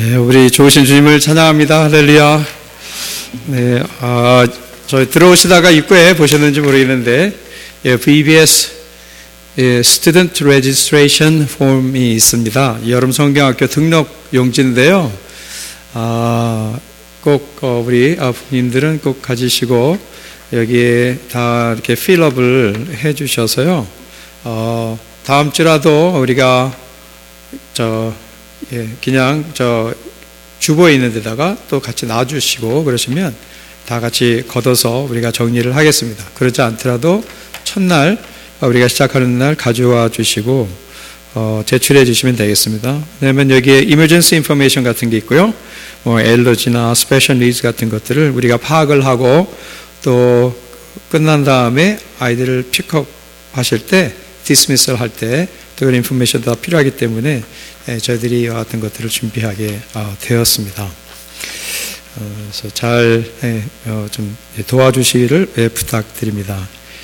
네, 우리 좋으신 주님을 찬양합니다. 할렐루야. 네, 저희 들어오시다가 입구에 보셨는지 모르겠는데, VBS Student Registration Form이 있습니다. 여름 성경학교 등록 용지인데요. 꼭 우리 부모님들은 꼭 가지시고 여기에 다 이렇게 필업을 해주셔서요. 다음 주라도 우리가 그냥 주보에 있는 데다가 또 같이 놔주시고 그러시면 다 같이 걷어서 우리가 정리를 하겠습니다. 그렇지 않더라도 첫날 우리가 시작하는 날 가져와 주시고 제출해 주시면 되겠습니다. 왜냐하면 여기에 emergency information 같은 게 있고요. 엘러지나 스페셜 니즈 같은 것들을 우리가 파악을 하고 또 끝난 다음에 아이들을 픽업 하실 때 디스미스를 할 때 또 그런 인포메이션도 다 필요하기 때문에 저희들이 이와 같은 것들을 준비하게 되었습니다. 그래서 잘 좀 도와주시기를 부탁드립니다.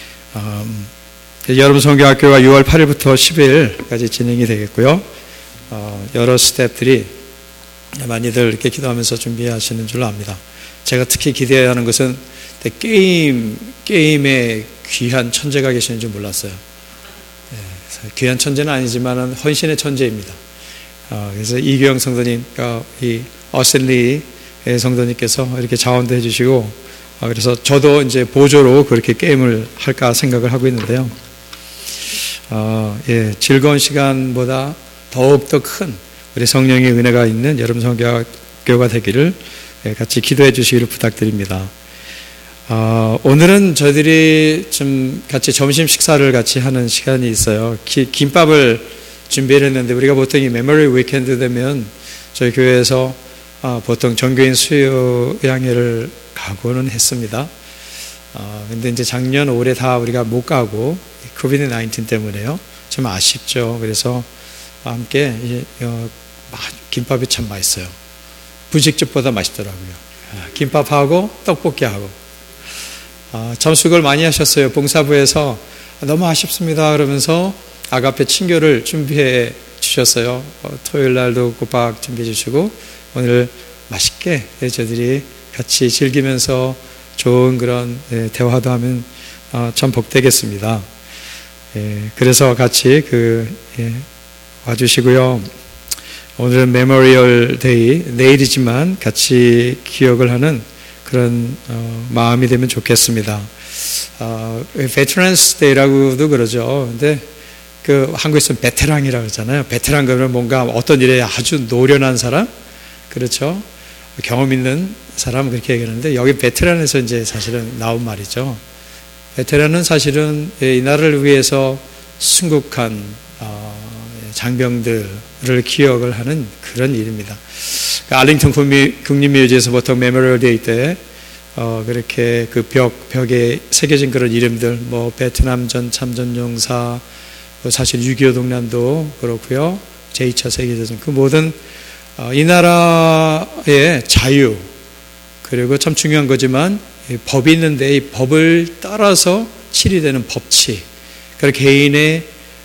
여름 성경학교가 6월 8일부터 10일까지 진행이 되겠고요. 여러 스태프들이 많이들 이렇게 기도하면서 준비하시는 줄로 압니다. 제가 특히 기대하는 것은 게임에 귀한 천재가 계시는 줄 몰랐어요. 귀한 천재는 아니지만 헌신의 천재입니다. 그래서 이규영 성도님, 이 어셀리 성도님께서 이렇게 자원도 해주시고, 그래서 저도 이제 보조로 그렇게 게임을 할까 생각을 하고 있는데요. 즐거운 시간보다 더욱더 큰 우리 성령의 은혜가 있는 여름 성경학교가 되기를 같이 기도해 주시기를 부탁드립니다. 오늘은 저희들이 좀 같이 점심 식사를 같이 하는 시간이 있어요. 김밥을 준비를 했는데 우리가 보통 이 메모리 위켄드 되면 저희 교회에서 보통 정교인 수요양회를 가고는 했습니다. 근데 이제 작년 올해 다 우리가 못 가고 코비드 19 때문에요. 좀 아쉽죠. 그래서 함께 김밥이 참 맛있어요. 분식집보다 맛있더라고요. 김밥하고 떡볶이하고. 참 수고를 많이 하셨어요. 봉사부에서 너무 아쉽습니다 그러면서 아가페 친교를 준비해 주셨어요. 토요일 날도 꼬박 준비해 주시고 오늘 맛있게 저희들이 같이 즐기면서 좋은 그런 대화도 하면 참 복되겠습니다. 그래서 같이 와주시고요. 오늘은 메모리얼 데이, 내일이지만 같이 기억을 하는 그런 마음이 되면 좋겠습니다. 베테랑스 데이라고도 그러죠. 근데 한국에서는 베테랑이라고 그러잖아요. 베테랑 그러면 뭔가 어떤 일에 아주 노련한 사람, 그렇죠? 경험 있는 사람 그렇게 얘기하는데 여기 베테랑에서 이제 사실은 나온 말이죠. 베테랑은 사실은 이 나라를 위해서 순국한 장병들을 기억을 하는 그런 일입니다. 알링턴 국립묘지에서 보통 메모리얼 데이 때 그렇게 그 벽에 새겨진 그런 이름들, 베트남전 참전용사, 사실 6.25 동란도 그렇고요. 제2차 세계대전 그 모든 이 나라의 자유, 그리고 참 중요한 거지만 법이 있는데 이 법을 따라서 실현되는 법치, 그리고 개인의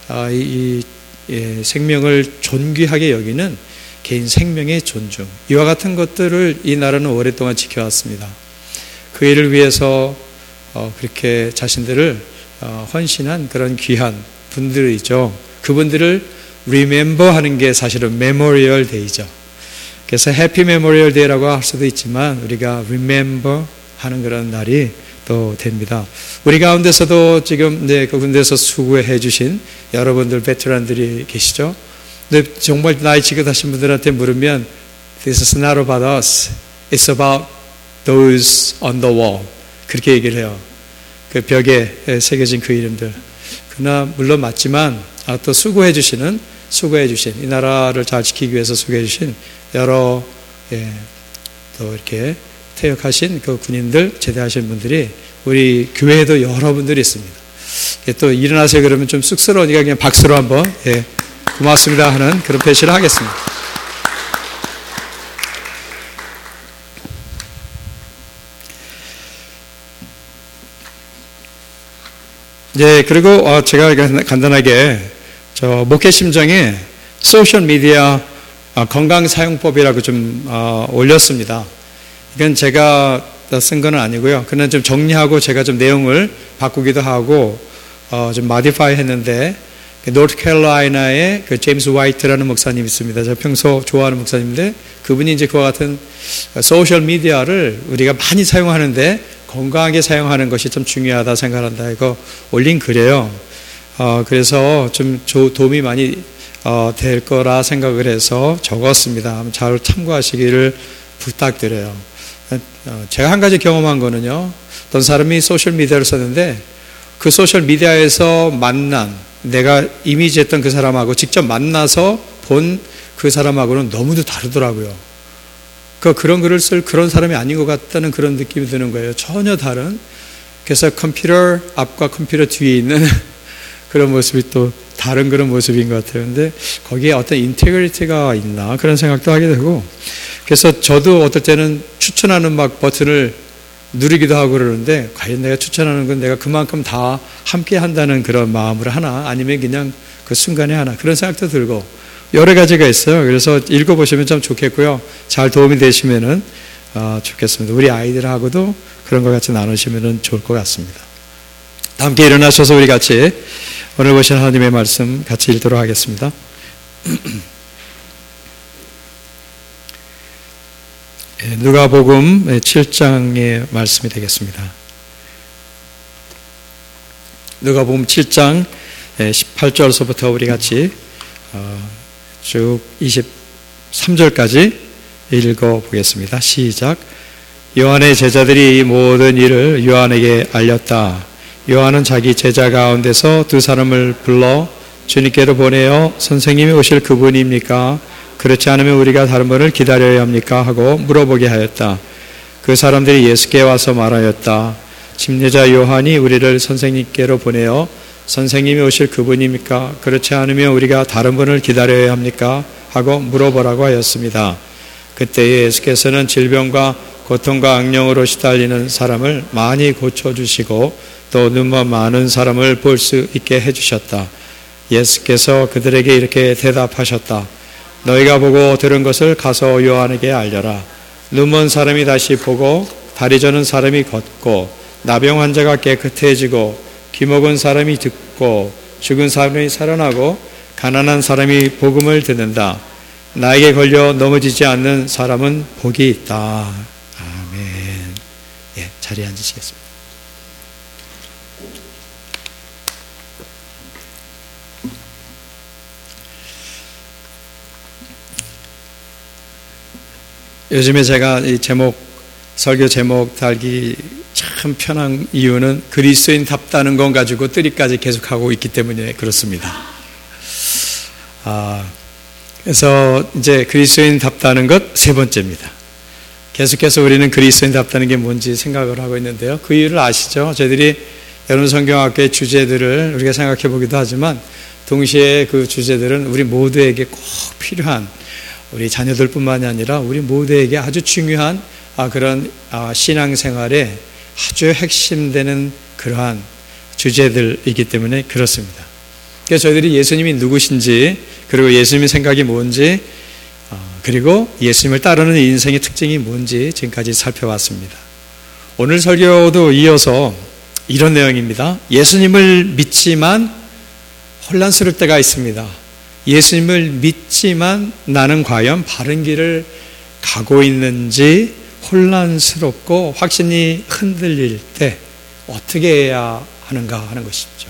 생명을 존귀하게 여기는 개인 생명의 존중, 이와 같은 것들을 이 나라는 오랫동안 지켜왔습니다. 그 일을 위해서 그렇게 자신들을 헌신한 그런 귀한 분들이죠. 그분들을 remember 하는 게 사실은 메모리얼 데이죠. 그래서 해피 메모리얼 데이라고 할 수도 있지만 우리가 remember 하는 그런 날이 또 됩니다. 우리 가운데서도 지금 그분들에서 수고해 주신 여러분들 베테랑들이 계시죠. 근데 정말 나이 지긋하신 분들한테 물으면 This is not about us. It's about those on the wall. 그렇게 얘기를 해요. 그 벽에 새겨진 그 이름들. 그러나 물론 맞지만 또 수고해 주신 이 나라를 잘 지키기 위해서 수고해 주신 여러 또 이렇게 퇴역하신 그 군인들, 제대하신 분들이 우리 교회에도 여러분들이 있습니다. 또 일어나세요 그러면 좀 쑥스러우니까 그냥 박수로 한번 고맙습니다 하는 그런 표시를 하겠습니다. 그리고 제가 간단하게 목회 심정에 소셜 미디어 건강사용법이라고 좀 올렸습니다. 이건 제가 쓴 건 아니고요. 그냥 좀 정리하고 제가 좀 내용을 바꾸기도 하고 좀 마디파이 했는데, 노스캐롤라이나의 그 제임스 화이트라는 목사님이 있습니다. 제가 평소 좋아하는 목사님인데, 그분이 이제 그와 같은 소셜 미디어를 우리가 많이 사용하는데 건강하게 사용하는 것이 좀 중요하다 생각한다. 이거 올린 글이에요. 그래서 좀 도움이 많이 될 거라 생각을 해서 적었습니다. 잘 참고하시기를 부탁드려요. 제가 한 가지 경험한 거는요, 어떤 사람이 소셜미디어를 썼는데 그 소셜미디어에서 만난, 내가 이미지했던 그 사람하고 직접 만나서 본 그 사람하고는 너무도 다르더라고요. 그런 글을 쓸 그런 사람이 아닌 것 같다는 그런 느낌이 드는 거예요. 전혀 다른. 그래서 컴퓨터 앞과 컴퓨터 뒤에 있는 그런 모습이 또 다른 그런 모습인 것 같아요. 근데 거기에 어떤 인테그리티가 있나 그런 생각도 하게 되고, 그래서 저도 어떨 때는 추천하는 막 버튼을 누르기도 하고 그러는데, 과연 내가 추천하는 건 내가 그만큼 다 함께 한다는 그런 마음으로 하나, 아니면 그냥 그 순간에 하나, 그런 생각도 들고 여러 가지가 있어요. 그래서 읽어보시면 참 좋겠고요. 잘 도움이 되시면은 좋겠습니다. 우리 아이들하고도 그런 것 같이 나누시면 좋을 것 같습니다. 함께 일어나셔서 우리 같이 오늘 보신 하나님의 말씀 같이 읽도록 하겠습니다. 누가복음 7장의 말씀이 되겠습니다. 누가복음 7장 18절서부터 우리 같이 쭉 23절까지 읽어보겠습니다. 시작. 요한의 제자들이 이 모든 일을 요한에게 알렸다. 요한은 자기 제자 가운데서 두 사람을 불러 주님께로 보내어 선생님이 오실 그분입니까? 그렇지 않으면 우리가 다른 분을 기다려야 합니까? 하고 물어보게 하였다. 그 사람들이 예수께 와서 말하였다. 침례자 요한이 우리를 선생님께로 보내어 선생님이 오실 그분입니까? 그렇지 않으면 우리가 다른 분을 기다려야 합니까? 하고 물어보라고 하였습니다. 그때 예수께서는 질병과 고통과 악령으로 시달리는 사람을 많이 고쳐주시고 또 눈먼 많은 사람을 볼 수 있게 해주셨다. 예수께서 그들에게 이렇게 대답하셨다. 너희가 보고 들은 것을 가서 요한에게 알려라. 눈먼 사람이 다시 보고 다리 저는 사람이 걷고 나병 환자가 깨끗해지고 귀먹은 사람이 듣고 죽은 사람이 살아나고 가난한 사람이 복음을 듣는다. 나에게 걸려 넘어지지 않는 사람은 복이 있다. 아멘. 예, 자리에 앉으시겠습니다. 요즘에 제가 이 설교 제목 달기 참 편한 이유는 그리스도인답다는 건 가지고 뜨리까지 계속하고 있기 때문에 그렇습니다. 그래서 이제 그리스도인답다는 것 세 번째입니다. 계속해서 우리는 그리스도인답다는 게 뭔지 생각을 하고 있는데요. 그 이유를 아시죠? 저희들이 여러분 성경학교의 주제들을 우리가 생각해 보기도 하지만 동시에 그 주제들은 우리 모두에게 꼭 필요한, 우리 자녀들뿐만이 아니라 우리 모두에게 아주 중요한 그런 신앙생활에 아주 핵심되는 그러한 주제들이기 때문에 그렇습니다. 그래서 저희들이 예수님이 누구신지, 그리고 예수님의 생각이 뭔지, 그리고 예수님을 따르는 인생의 특징이 뭔지 지금까지 살펴봤습니다. 오늘 설교도 이어서 이런 내용입니다. 예수님을 믿지만 혼란스러울 때가 있습니다. 예수님을 믿지만 나는 과연 바른 길을 가고 있는지 혼란스럽고 확신이 흔들릴 때 어떻게 해야 하는가 하는 것이죠.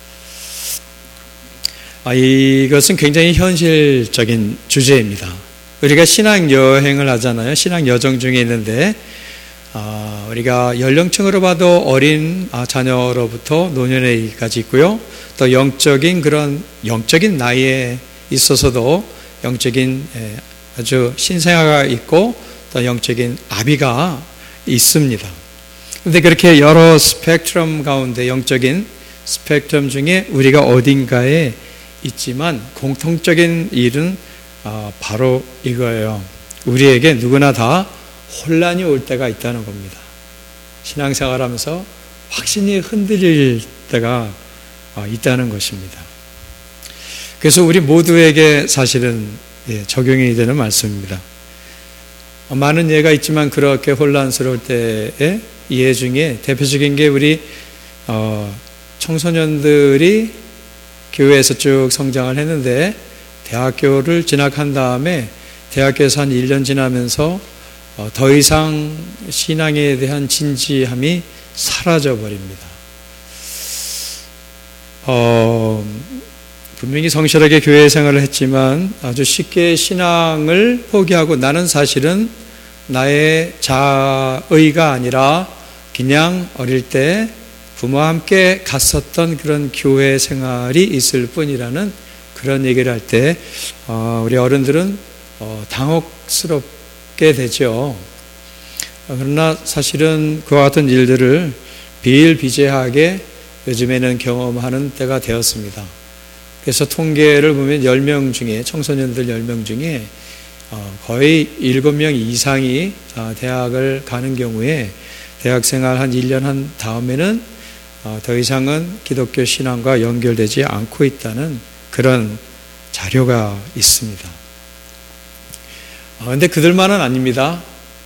이것은 굉장히 현실적인 주제입니다. 우리가 신앙 여행을 하잖아요. 신앙 여정 중에 있는데 우리가 연령층으로 봐도 어린 자녀로부터 노년에까지 있고요. 또 영적인 나이에 있어서도 영적인 아주 신생아가 있고 또 영적인 아비가 있습니다. 그런데 그렇게 여러 스펙트럼 가운데, 영적인 스펙트럼 중에 우리가 어딘가에 있지만 공통적인 일은 바로 이거예요. 우리에게 누구나 다 혼란이 올 때가 있다는 겁니다. 신앙생활하면서 확신이 흔들릴 때가 있다는 것입니다. 그래서 우리 모두에게 사실은 적용이 되는 말씀입니다. 많은 예가 있지만 그렇게 혼란스러울 때의 예 중에 대표적인 게 우리 청소년들이 교회에서 쭉 성장을 했는데 대학교를 진학한 다음에 대학교에서 한 1년 지나면서 더 이상 신앙에 대한 진지함이 사라져 버립니다. 분명히 성실하게 교회 생활을 했지만 아주 쉽게 신앙을 포기하고 나는 사실은 나의 자의가 아니라 그냥 어릴 때 부모와 함께 갔었던 그런 교회 생활이 있을 뿐이라는 그런 얘기를 할 때 우리 어른들은 당혹스럽게 되죠. 그러나 사실은 그와 같은 일들을 비일비재하게 요즘에는 경험하는 때가 되었습니다. 그래서 통계를 보면 10명 중에 청소년들 10명 중에 거의 7명 이상이 대학을 가는 경우에 대학생활 한 1년 한 다음에는 더 이상은 기독교 신앙과 연결되지 않고 있다는 그런 자료가 있습니다. 그런데 그들만은 아닙니다.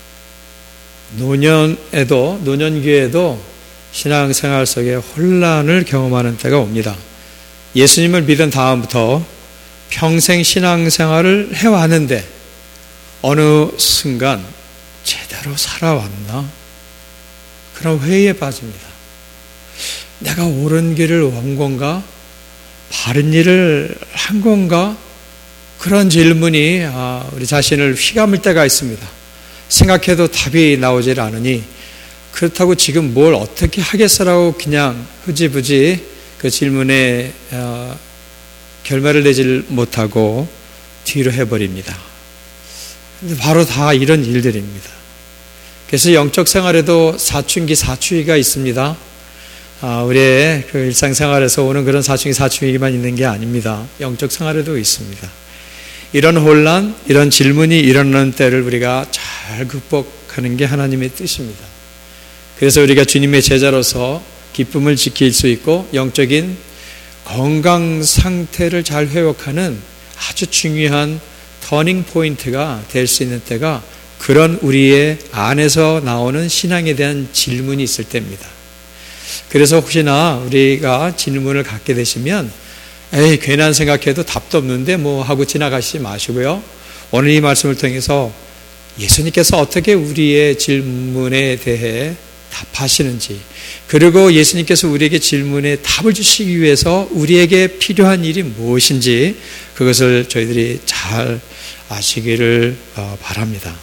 노년기에도 신앙생활 속에 혼란을 경험하는 때가 옵니다. 예수님을 믿은 다음부터 평생 신앙생활을 해왔는데 어느 순간 제대로 살아왔나? 그런 회의에 빠집니다. 내가 옳은 길을 온 건가? 바른 일을 한 건가? 그런 질문이 우리 자신을 휘감을 때가 있습니다. 생각해도 답이 나오질 않으니 그렇다고 지금 뭘 어떻게 하겠어라고 그냥 흐지부지 그 질문에 결말을 내질 못하고 뒤로 해버립니다. 근데 바로 다 이런 일들입니다. 그래서 영적 생활에도 사춘기, 사추기가 있습니다. 우리의 그 일상생활에서 오는 그런 사춘기, 사추기만 있는 게 아닙니다. 영적 생활에도 있습니다. 이런 혼란, 이런 질문이 일어나는 때를 우리가 잘 극복하는 게 하나님의 뜻입니다. 그래서 우리가 주님의 제자로서 기쁨을 지킬 수 있고 영적인 건강 상태를 잘 회복하는 아주 중요한 터닝 포인트가 될 수 있는 때가 그런 우리의 안에서 나오는 신앙에 대한 질문이 있을 때입니다. 그래서 혹시나 우리가 질문을 갖게 되시면 에이 괜한 생각해도 답도 없는데 뭐 하고 지나가시지 마시고요. 오늘 이 말씀을 통해서 예수님께서 어떻게 우리의 질문에 대해 답하시는지, 그리고 예수님께서 우리에게 질문에 답을 주시기 위해서 우리에게 필요한 일이 무엇인지 그것을 저희들이 잘 아시기를 바랍니다.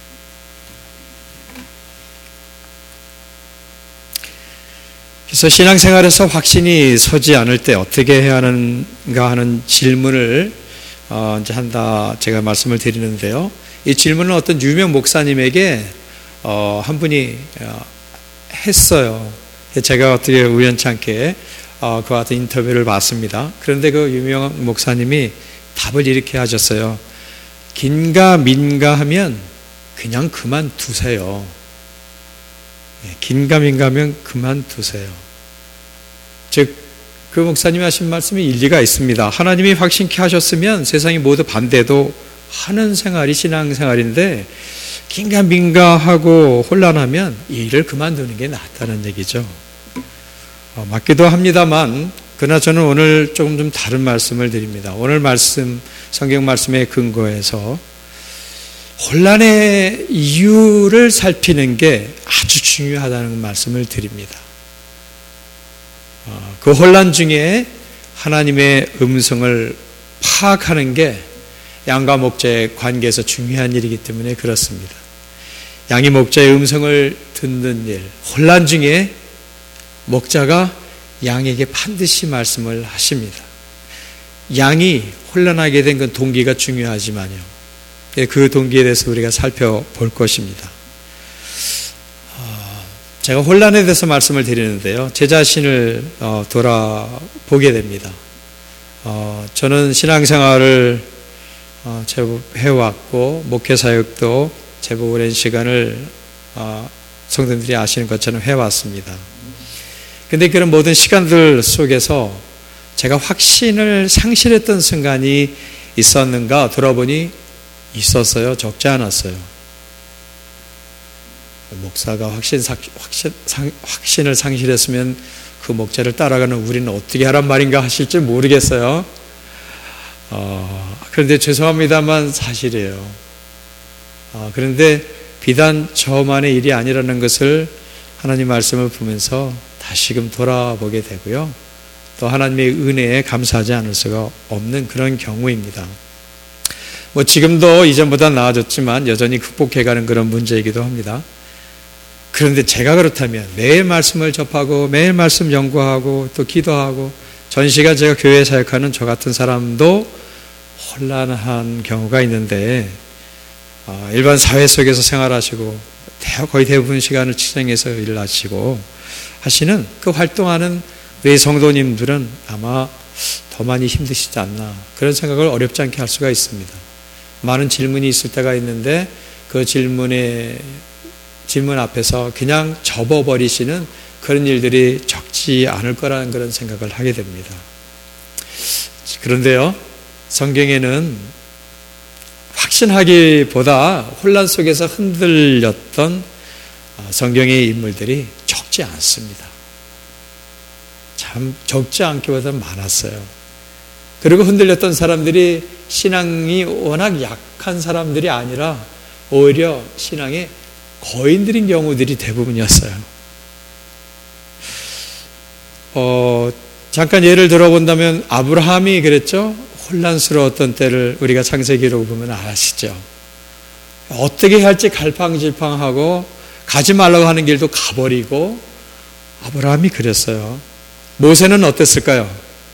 그래서 신앙생활에서 확신이 서지 않을 때 어떻게 해야 하는가 하는 질문을 이제 제가 말씀을 드리는데요. 이 질문은 어떤 유명 목사님에게 한 분이 했어요. 제가 어떻게 우연찮게 그와 같은 인터뷰를 봤습니다. 그런데 그 유명 목사님이 답을 이렇게 하셨어요. 긴가 민가 하면 그냥 그만두세요. 긴가 민가 하면 그만두세요. 즉, 그 목사님이 하신 말씀이 일리가 있습니다. 하나님이 확신케 하셨으면 세상이 모두 반대도 하는 생활이 신앙생활인데 긴가민가 하고 혼란하면 이 일을 그만두는 게 낫다는 얘기죠. 맞기도 합니다만 그러나 저는 오늘 조금 좀 다른 말씀을 드립니다. 오늘 말씀, 성경 말씀에 근거해서 혼란의 이유를 살피는 게 아주 중요하다는 말씀을 드립니다. 그 혼란 중에 하나님의 음성을 파악하는 게 양과 목자의 관계에서 중요한 일이기 때문에 그렇습니다. 양이 목자의 음성을 듣는 일, 혼란 중에 목자가 양에게 반드시 말씀을 하십니다. 양이 혼란하게 된 건 동기가 중요하지만요. 그 동기에 대해서 우리가 살펴볼 것입니다. 제가 혼란에 대해서 말씀을 드리는데요. 제 자신을 돌아보게 됩니다. 저는 신앙생활을 제법 해왔고 목회사역도 제법 오랜 시간을 성도들이 아시는 것처럼 해왔습니다. 그런데 그런 모든 시간들 속에서 제가 확신을 상실했던 순간이 있었는가 돌아보니 있었어요. 적지 않았어요. 목사가 확신을 상실했으면 그 목자를 따라가는 우리는 어떻게 하란 말인가 하실지 모르겠어요. 그런데 죄송합니다만 사실이에요. 그런데 비단 저만의 일이 아니라는 것을 하나님 말씀을 보면서 다시금 돌아보게 되고요. 또 하나님의 은혜에 감사하지 않을 수가 없는 그런 경우입니다. 지금도 이전보다 나아졌지만 여전히 극복해가는 그런 문제이기도 합니다. 그런데 제가 그렇다면 매일 말씀을 접하고 매일 말씀 연구하고 또 기도하고 전시간 제가 교회에 사역하는 저 같은 사람도 혼란한 경우가 있는데 일반 사회 속에서 생활하시고 거의 대부분 시간을 직장에서 일을 하시고 하시는 그 활동하는 우리 성도님들은 아마 더 많이 힘드시지 않나 그런 생각을 어렵지 않게 할 수가 있습니다. 많은 질문이 있을 때가 있는데 그 질문 앞에서 그냥 접어버리시는 그런 일들이 적지 않을 거라는 그런 생각을 하게 됩니다. 그런데요, 성경에는 확신하기보다 혼란 속에서 흔들렸던 성경의 인물들이 적지 않습니다. 참 적지 않기보다 많았어요. 그리고 흔들렸던 사람들이 신앙이 워낙 약한 사람들이 아니라 오히려 신앙의 거인들인 경우들이 대부분이었어요. 잠깐 예를 들어본다면 아브라함이 그랬죠. 혼란스러웠던 때를 우리가 창세기로 보면 아시죠. 어떻게 해야 할지 갈팡질팡하고 가지 말라고 하는 길도 가버리고 아브라함이 그랬어요. 모세는 어땠을까요?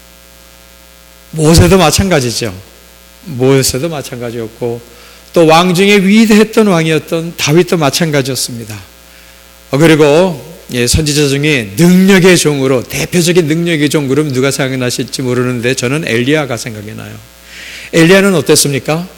모세도 마찬가지죠. 모세도 마찬가지였고 또 왕 중에 위대했던 왕이었던 다윗도 마찬가지였습니다. 그리고 선지자 중에 능력의 종으로 대표적인 능력의 종 그럼 누가 생각나실지 모르는데 저는 엘리야가 생각이 나요. 엘리야는 어땠습니까?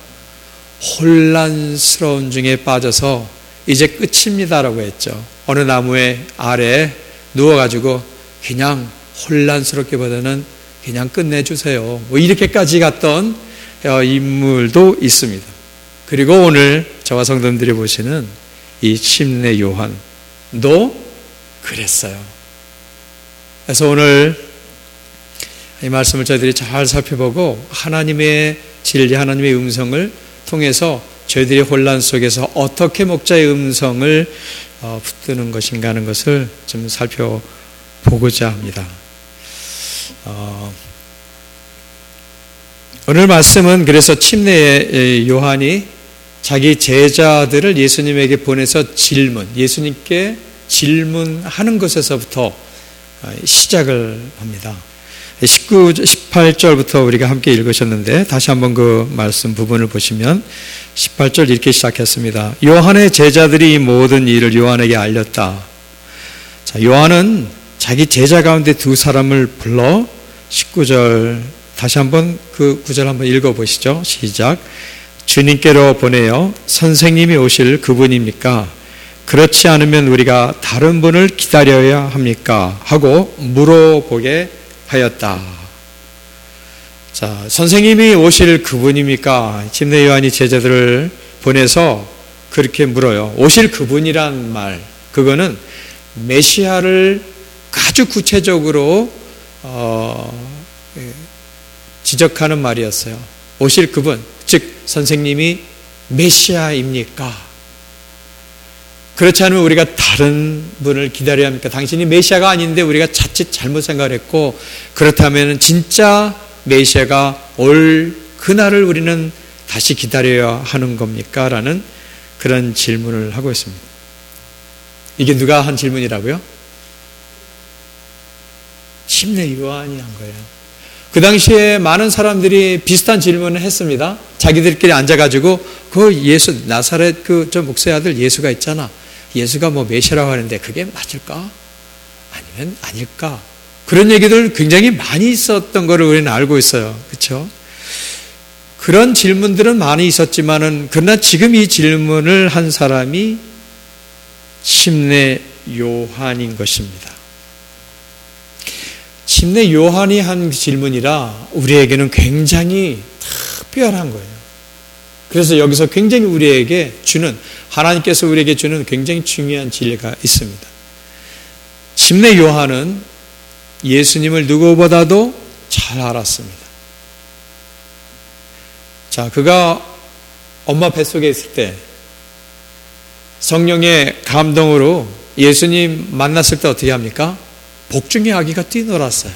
혼란스러운 중에 빠져서 이제 끝입니다라고 했죠. 어느 나무의 아래에 누워가지고 그냥 혼란스럽기보다는 그냥 끝내주세요. 이렇게까지 갔던 인물도 있습니다. 그리고 오늘 저와 성도님들이 보시는 이 침례 요한도 그랬어요. 그래서 오늘 이 말씀을 저희들이 잘 살펴보고 하나님의 진리, 하나님의 음성을 통해서 저희들이 혼란 속에서 어떻게 목자의 음성을 붙드는 것인가 하는 것을 좀 살펴보고자 합니다. 오늘 말씀은 그래서 침례 요한이 자기 제자들을 예수님에게 보내서 예수님께 질문하는 것에서부터 시작을 합니다. 18절부터 우리가 함께 읽으셨는데 다시 한번 그 말씀 부분을 보시면 18절 이렇게 시작했습니다. 요한의 제자들이 이 모든 일을 요한에게 알렸다. 자, 요한은 자기 제자 가운데 두 사람을 불러 19절 다시 한번 그 구절 한번 읽어보시죠. 시작. 주님께로 보내어 선생님이 오실 그분입니까? 그렇지 않으면 우리가 다른 분을 기다려야 합니까? 하고 물어보게 하였다. 자, 선생님이 오실 그분입니까? 침례 요한이 제자들을 보내서 그렇게 물어요. 오실 그분이란 말, 그거는 메시아를 아주 구체적으로 지적하는 말이었어요. 오실 그분, 즉 선생님이 메시아입니까? 그렇지 않으면 우리가 다른 분을 기다려야 합니까? 당신이 메시아가 아닌데 우리가 자칫 잘못 생각을 했고 그렇다면 진짜 메시아가 올 그날을 우리는 다시 기다려야 하는 겁니까? 라는 그런 질문을 하고 있습니다. 이게 누가 한 질문이라고요? 침례 요한이 한 거예요. 그 당시에 많은 사람들이 비슷한 질문을 했습니다. 자기들끼리 앉아가지고 그 예수 나사렛 저 목사의 아들 예수가 있잖아. 예수가 메시아라고 하는데 그게 맞을까? 아니면 아닐까? 그런 얘기들 굉장히 많이 있었던 거를 우리는 알고 있어요. 그렇죠? 그런 질문들은 많이 있었지만은 그러나 지금 이 질문을 한 사람이 침례 요한인 것입니다. 침례 요한이 한 질문이라 우리에게는 굉장히 특별한 거예요. 그래서 여기서 굉장히 우리에게 주는, 하나님께서 우리에게 주는 굉장히 중요한 진리가 있습니다. 침례 요한은 예수님을 누구보다도 잘 알았습니다. 자, 그가 엄마 뱃속에 있을 때 성령의 감동으로 예수님 만났을 때 어떻게 합니까? 복중의 아기가 뛰놀았어요.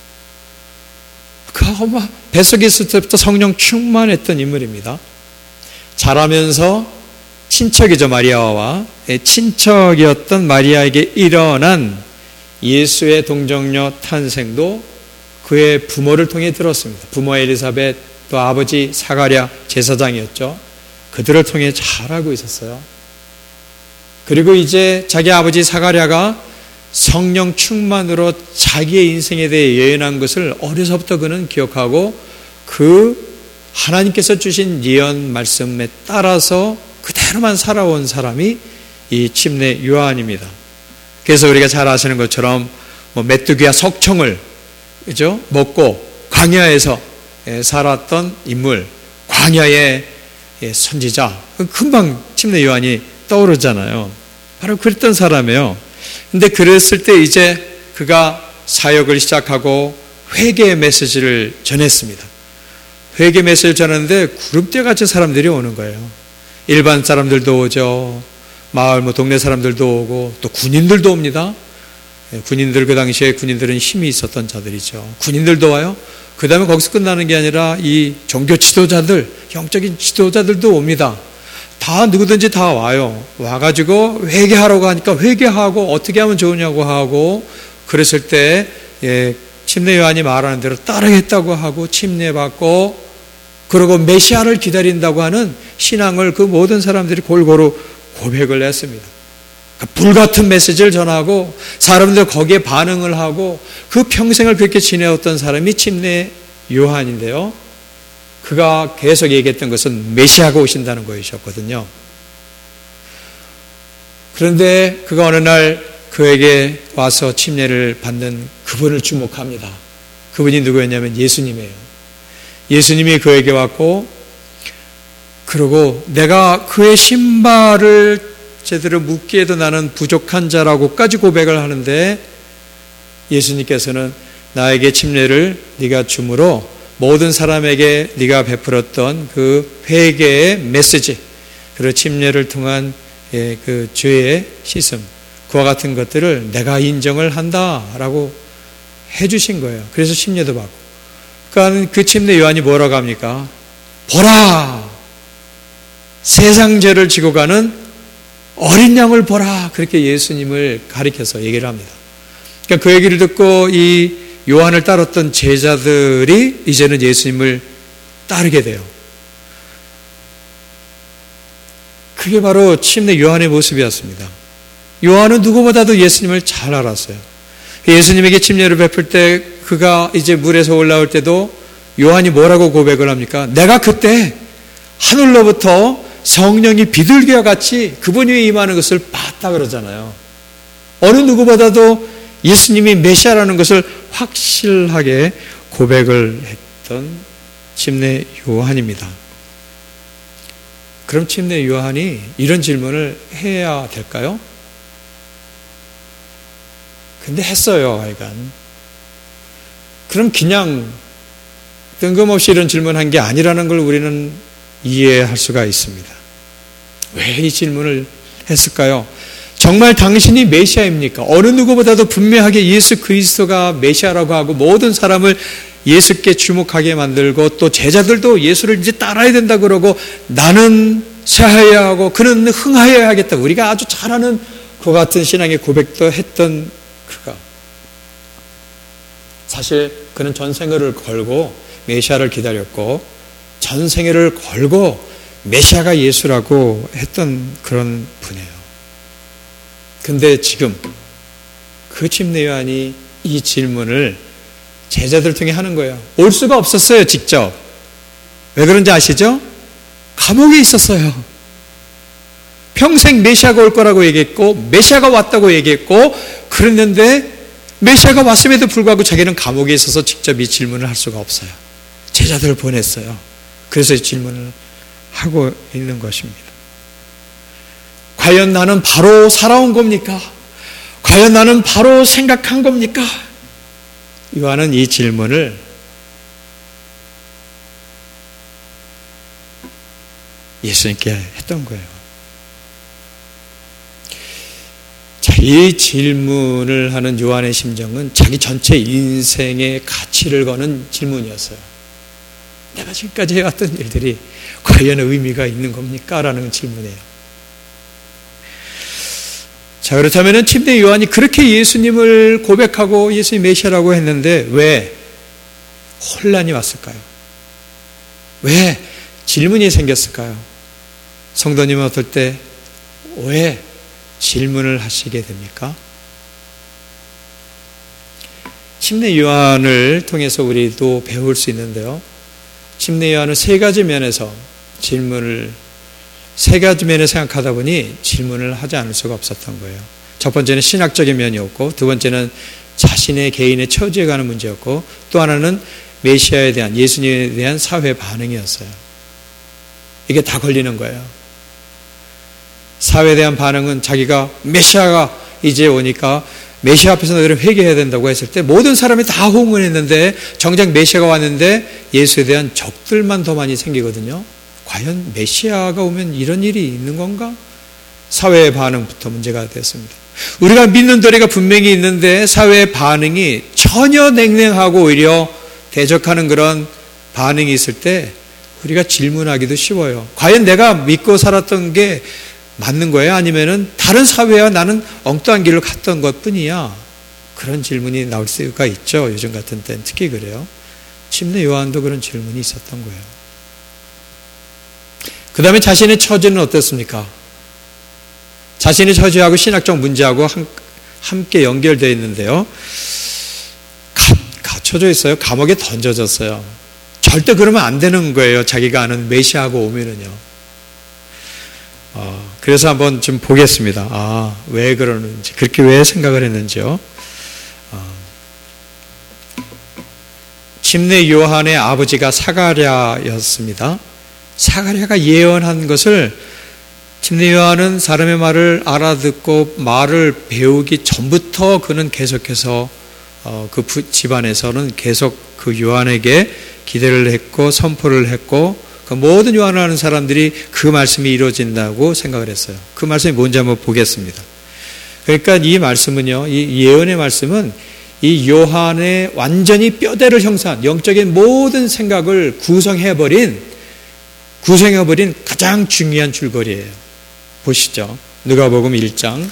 그 엄마 뱃속에 있을 때부터 성령 충만했던 인물입니다. 자라면서 친척이죠, 마리아와 친척이었던 마리아에게 일어난 예수의 동정녀 탄생도 그의 부모를 통해 들었습니다. 부모 엘리사벳, 또 아버지 사가랴 제사장이었죠. 그들을 통해 잘 알고 있었어요. 그리고 이제 자기 아버지 사가랴가 성령 충만으로 자기의 인생에 대해 예언한 것을 어려서부터 그는 기억하고 그 하나님께서 주신 예언 말씀에 따라서 그대로만 살아온 사람이 이 침례 요한입니다. 그래서 우리가 잘 아시는 것처럼 메뚜기와 석청을 그죠? 먹고 광야에서 살았던 인물, 광야의 선지자, 금방 침례 요한이 떠오르잖아요. 바로 그랬던 사람이에요. 근데 그랬을 때 이제 그가 사역을 시작하고 회개의 메시지를 전했습니다. 회개 메시지를 전하는데 구름대같이 사람들이 오는 거예요. 일반 사람들도 오죠. 마을 동네 사람들도 오고 또 군인들도 옵니다. 군인들, 그 당시에 군인들은 힘이 있었던 자들이죠. 군인들도 와요. 그 다음에 거기서 끝나는 게 아니라 이 종교 지도자들, 영적인 지도자들도 옵니다. 다 누구든지 다 와요. 와가지고 회개하라고 하니까 회개하고 어떻게 하면 좋으냐고 하고 그랬을 때 침례 요한이 말하는 대로 따르겠다고 하고 침례받고 그리고 메시아를 기다린다고 하는 신앙을 그 모든 사람들이 골고루 고백을 했습니다. 불같은 메시지를 전하고 사람들 거기에 반응을 하고 그 평생을 그렇게 지내었던 사람이 침례 요한인데요. 그가 계속 얘기했던 것은 메시아가 오신다는 것이었거든요. 그런데 그가 어느 날 그에게 와서 침례를 받는 그분을 주목합니다. 그분이 누구였냐면 예수님이에요. 예수님이 그에게 왔고 그러고 내가 그의 신발을 제대로 묶기에도 나는 부족한 자라고까지 고백을 하는데 예수님께서는 나에게 침례를 네가 줌으로 모든 사람에게 네가 베풀었던 그 회개의 메시지, 그리고 침례를 통한 그 죄의 씻음, 그와 같은 것들을 내가 인정을 한다라고 해주신 거예요. 그래서 침례도 받고. 그러니까 그 침례 요한이 뭐라고 합니까? 보라! 세상 죄를 지고 가는 어린 양을 보라! 그렇게 예수님을 가리켜서 얘기를 합니다. 그러니까 그 얘기를 듣고 이 요한을 따랐던 제자들이 이제는 예수님을 따르게 돼요. 그게 바로 침례 요한의 모습이었습니다. 요한은 누구보다도 예수님을 잘 알았어요. 예수님에게 침례를 베풀 때 그가 이제 물에서 올라올 때도 요한이 뭐라고 고백을 합니까? 내가 그때 하늘로부터 성령이 비둘기와 같이 그분 위에 임하는 것을 봤다 그러잖아요. 어느 누구보다도 예수님이 메시아라는 것을 확실하게 고백을 했던 침례 요한입니다. 그럼 침례 요한이 이런 질문을 해야 될까요? 근데 했어요, 하여간. 그럼 그냥 뜬금없이 이런 질문한 게 아니라는 걸 우리는 이해할 수가 있습니다. 왜 이 질문을 했을까요? 정말 당신이 메시아입니까? 어느 누구보다도 분명하게 예수 그리스도가 메시아라고 하고 모든 사람을 예수께 주목하게 만들고 또 제자들도 예수를 이제 따라야 된다 그러고 나는 쇠하여야 하고 그는 흥하여야 하겠다. 우리가 아주 잘 아는 그 같은 신앙의 고백도 했던 그가 사실 그는 전생애를 걸고 메시아를 기다렸고 전생애를 걸고 메시아가 예수라고 했던 그런 분이에요. 근데 지금 그 침례 요한이 이 질문을 제자들 통해 하는 거예요. 올 수가 없었어요, 직접. 왜 그런지 아시죠? 감옥에 있었어요. 평생 메시아가 올 거라고 얘기했고 메시아가 왔다고 얘기했고 그랬는데 메시아가 왔음에도 불구하고 자기는 감옥에 있어서 직접 이 질문을 할 수가 없어요. 제자들을 보냈어요. 그래서 질문을 하고 있는 것입니다. 과연 나는 바로 살아온 겁니까? 과연 나는 바로 생각한 겁니까? 요한은 이 질문을 예수님께 했던 거예요. 자, 이 질문을 하는 요한의 심정은 자기 전체 인생의 가치를 거는 질문이었어요. 내가 지금까지 해왔던 일들이 과연 의미가 있는 겁니까? 라는 질문이에요. 자, 그렇다면 침례 요한이 그렇게 예수님을 고백하고 예수님 메시아라고 했는데 왜 혼란이 왔을까요? 왜 질문이 생겼을까요? 성도님은 어떨 때 왜 질문을 하시게 됩니까? 침례 요한을 통해서 우리도 배울 수 있는데요. 침례 요한은 세 가지 면에서 생각하다 보니 질문을 하지 않을 수가 없었던 거예요. 첫 번째는 신학적인 면이었고, 두 번째는 자신의 개인의 처지에 관한 문제였고, 또 하나는 메시아에 대한, 예수님에 대한 사회 반응이었어요. 이게 다 걸리는 거예요. 사회에 대한 반응은 자기가 메시아가 이제 오니까 메시아 앞에서 너희를 회개해야 된다고 했을 때 모든 사람이 다 호응을 했는데 정작 메시아가 왔는데 예수에 대한 적들만 더 많이 생기거든요. 과연 메시아가 오면 이런 일이 있는 건가? 사회의 반응부터 문제가 됐습니다. 우리가 믿는 도리가 분명히 있는데 사회의 반응이 전혀 냉랭하고 오히려 대적하는 그런 반응이 있을 때 우리가 질문하기도 쉬워요. 과연 내가 믿고 살았던 게 맞는 거예요? 아니면은 다른 사회와 나는 엉뚱한 길을 갔던 것 뿐이야? 그런 질문이 나올 수가 있죠. 요즘 같은 때는 특히 그래요. 침례 요한도 그런 질문이 있었던 거예요. 그 다음에 자신의 처지는 어떻습니까? 자신의 처지하고 신학적 문제하고 함께 연결되어 있는데요. 갇혀져 있어요. 감옥에 던져졌어요. 절대 그러면 안 되는 거예요. 자기가 아는 메시아하고 오면은요. 그래서 한번 좀 보겠습니다. 왜 그러는지, 그렇게 왜 생각을 했는지요. 침례 요한의 아버지가 사가랴였습니다. 사가랴가 예언한 것을 침례 요한은 사람의 말을 알아듣고 말을 배우기 전부터 그는 계속해서 그 집안에서는 계속 그 요한에게 기대를 했고 선포를 했고 그 모든 요한을 아는 사람들이 그 말씀이 이루어진다고 생각을 했어요. 그 말씀이 뭔지 한번 보겠습니다. 그러니까 이 말씀은요, 이 예언의 말씀은 이 요한의 완전히 뼈대를 형성한 영적인 모든 생각을 구성해버린 가장 중요한 줄거리예요. 보시죠. 누가복음 1장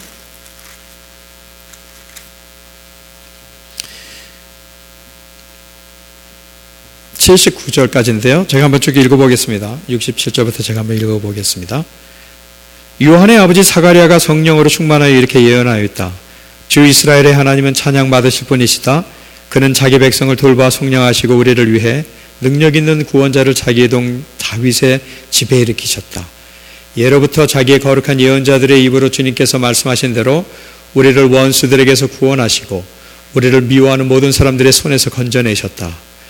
79절까지인데요. 제가 한번 쭉 읽어보겠습니다. 67절부터 제가 한번 읽어보겠습니다. 요한의 아버지 사가랴가 성령으로 충만하여 이렇게 예언하였다. 주 이스라엘의 하나님은 찬양받으실 분이시다. 그는 자기 백성을 돌봐 속량하시고 우리를 위해 능력 있는 구원자를 자기의 동 다윗의 집에 일으키셨다. 예로부터 자기의 거룩한 예언자들의 입으로 주님께서 말씀하신 대로 우리를 원수들에게서 구원하시고 우리를 미워하는 모든 사람들의 손에서 건져내셨다.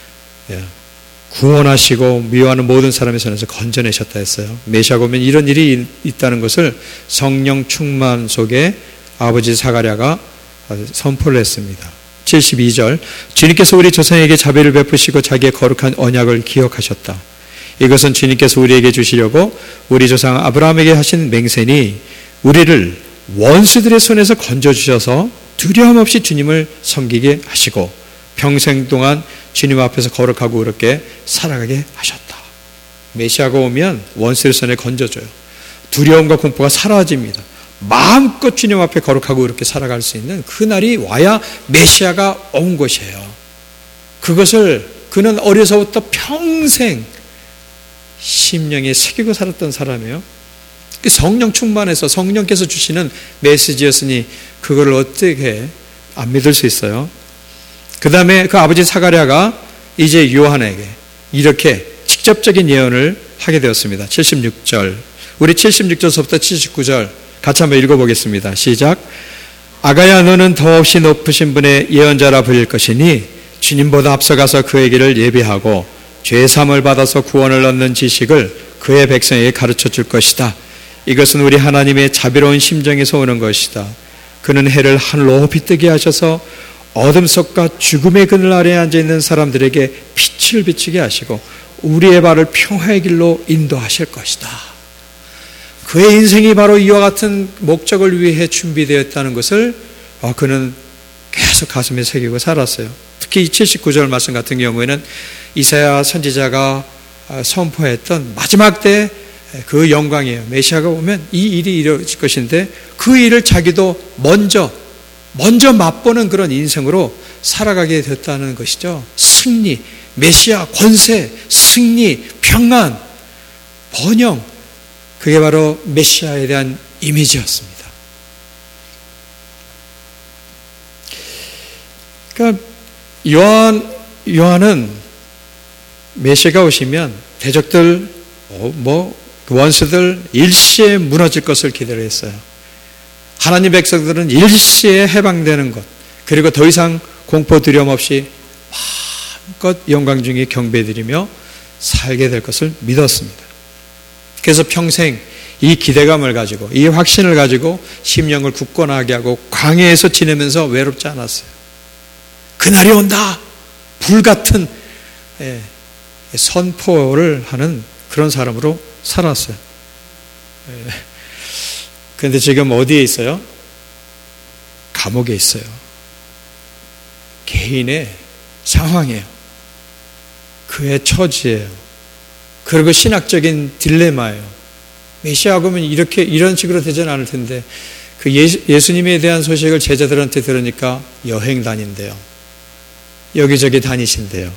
구원하시고 미워하는 모든 사람의 손에서 건져내셨다 했어요. 메시아가 오면 이런 일이 있다는 것을 성령 충만 속에 아버지 사가랴가 선포를 했습니다. 72절 주님께서 우리 조상에게 자비를 베푸시고 자기의 거룩한 언약을 기억하셨다. 이것은 주님께서 우리에게 주시려고 우리 조상 아브라함에게 하신 맹세니 우리를 원수들의 손에서 건져주셔서 두려움 없이 주님을 섬기게 하시고 평생 동안 주님 앞에서 거룩하고 그렇게 살아가게 하셨다. 메시아가 오면 원수의 손에 건져줘요. 두려움과 공포가 사라집니다. 마음껏 주님 앞에 거룩하고 그렇게 살아갈 수 있는 그날이 와야 메시아가 온 것이에요. 그것을 그는 어려서부터 평생 심령에 새기고 살았던 사람이에요. 성령 충만해서 성령께서 주시는 메시지였으니 그걸 어떻게 안 믿을 수 있어요? 그 다음에 그 아버지 사가랴가 이제 요한에게 이렇게 직접적인 예언을 하게 되었습니다. 76절 우리 76절부터 79절 같이 한번 읽어보겠습니다. 시작. 아가야 너는 더없이 높으신 분의 예언자라 불릴 것이니 주님보다 앞서가서 그의 길을 예비하고 죄사함을 받아서 구원을 얻는 지식을 그의 백성에게 가르쳐 줄 것이다. 이것은 우리 하나님의 자비로운 심정에서 오는 것이다. 그는 해를 하늘 높이 뜨게 하셔서 어둠 속과 죽음의 그늘 아래에 앉아있는 사람들에게 빛을 비추게 하시고 우리의 발을 평화의 길로 인도하실 것이다. 그의 인생이 바로 이와 같은 목적을 위해 준비되었다는 것을 그는 계속 가슴에 새기고 살았어요. 특히 이 79절 말씀 같은 경우에는 이사야 선지자가 선포했던 마지막 때 그 영광이에요. 메시아가 오면 이 일이 이루어질 것인데 그 일을 자기도 먼저 맛보는 그런 인생으로 살아가게 됐다는 것이죠. 승리, 메시아, 권세, 승리, 평안, 번영, 그게 바로 메시아에 대한 이미지였습니다. 그러니까 요한은 메시아가 오시면 대적들, 원수들 일시에 무너질 것을 기대를 했어요. 하나님 백성들은 일시에 해방되는 것, 그리고 더 이상 공포 두려움 없이 마음껏 영광 중에 경배드리며 살게 될 것을 믿었습니다. 그래서 평생 이 기대감을 가지고, 이 확신을 가지고 심령을 굳건하게 하고 광야에서 지내면서 외롭지 않았어요. 그날이 온다! 불같은 선포를 하는 그런 사람으로 살았어요. 그런데 지금 어디에 있어요? 감옥에 있어요. 개인의 상황이에요. 그의 처지예요. 그리고 신학적인 딜레마예요. 메시아가 오면 이런 식으로 되지는 않을 텐데, 그 예수님에 대한 소식을 제자들한테 들으니까 여행 다닌대요. 여기저기 다니신대요.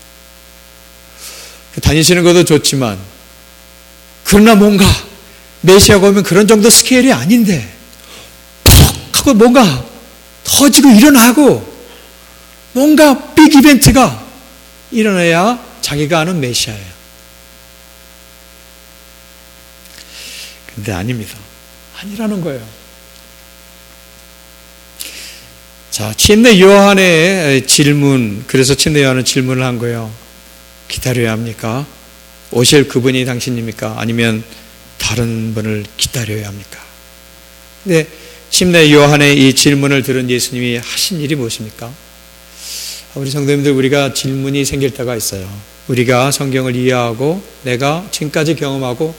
다니시는 것도 좋지만, 그러나 뭔가 메시아가 오면 그런 정도 스케일이 아닌데 푹 하고 뭔가 터지고 일어나고 뭔가 빅 이벤트가 일어나야 자기가 아는 메시아예요. 근데 아닙니다. 아니라는 거예요. 자, 침례 요한의 질문, 그래서 침례 요한은 질문을 한 거예요. 기다려야 합니까? 오실 그분이 당신입니까? 아니면 다른 분을 기다려야 합니까? 근데 침례 요한의 이 질문을 들은 예수님이 하신 일이 무엇입니까? 우리 성도님들, 우리가 질문이 생길 때가 있어요. 우리가 성경을 이해하고 내가 지금까지 경험하고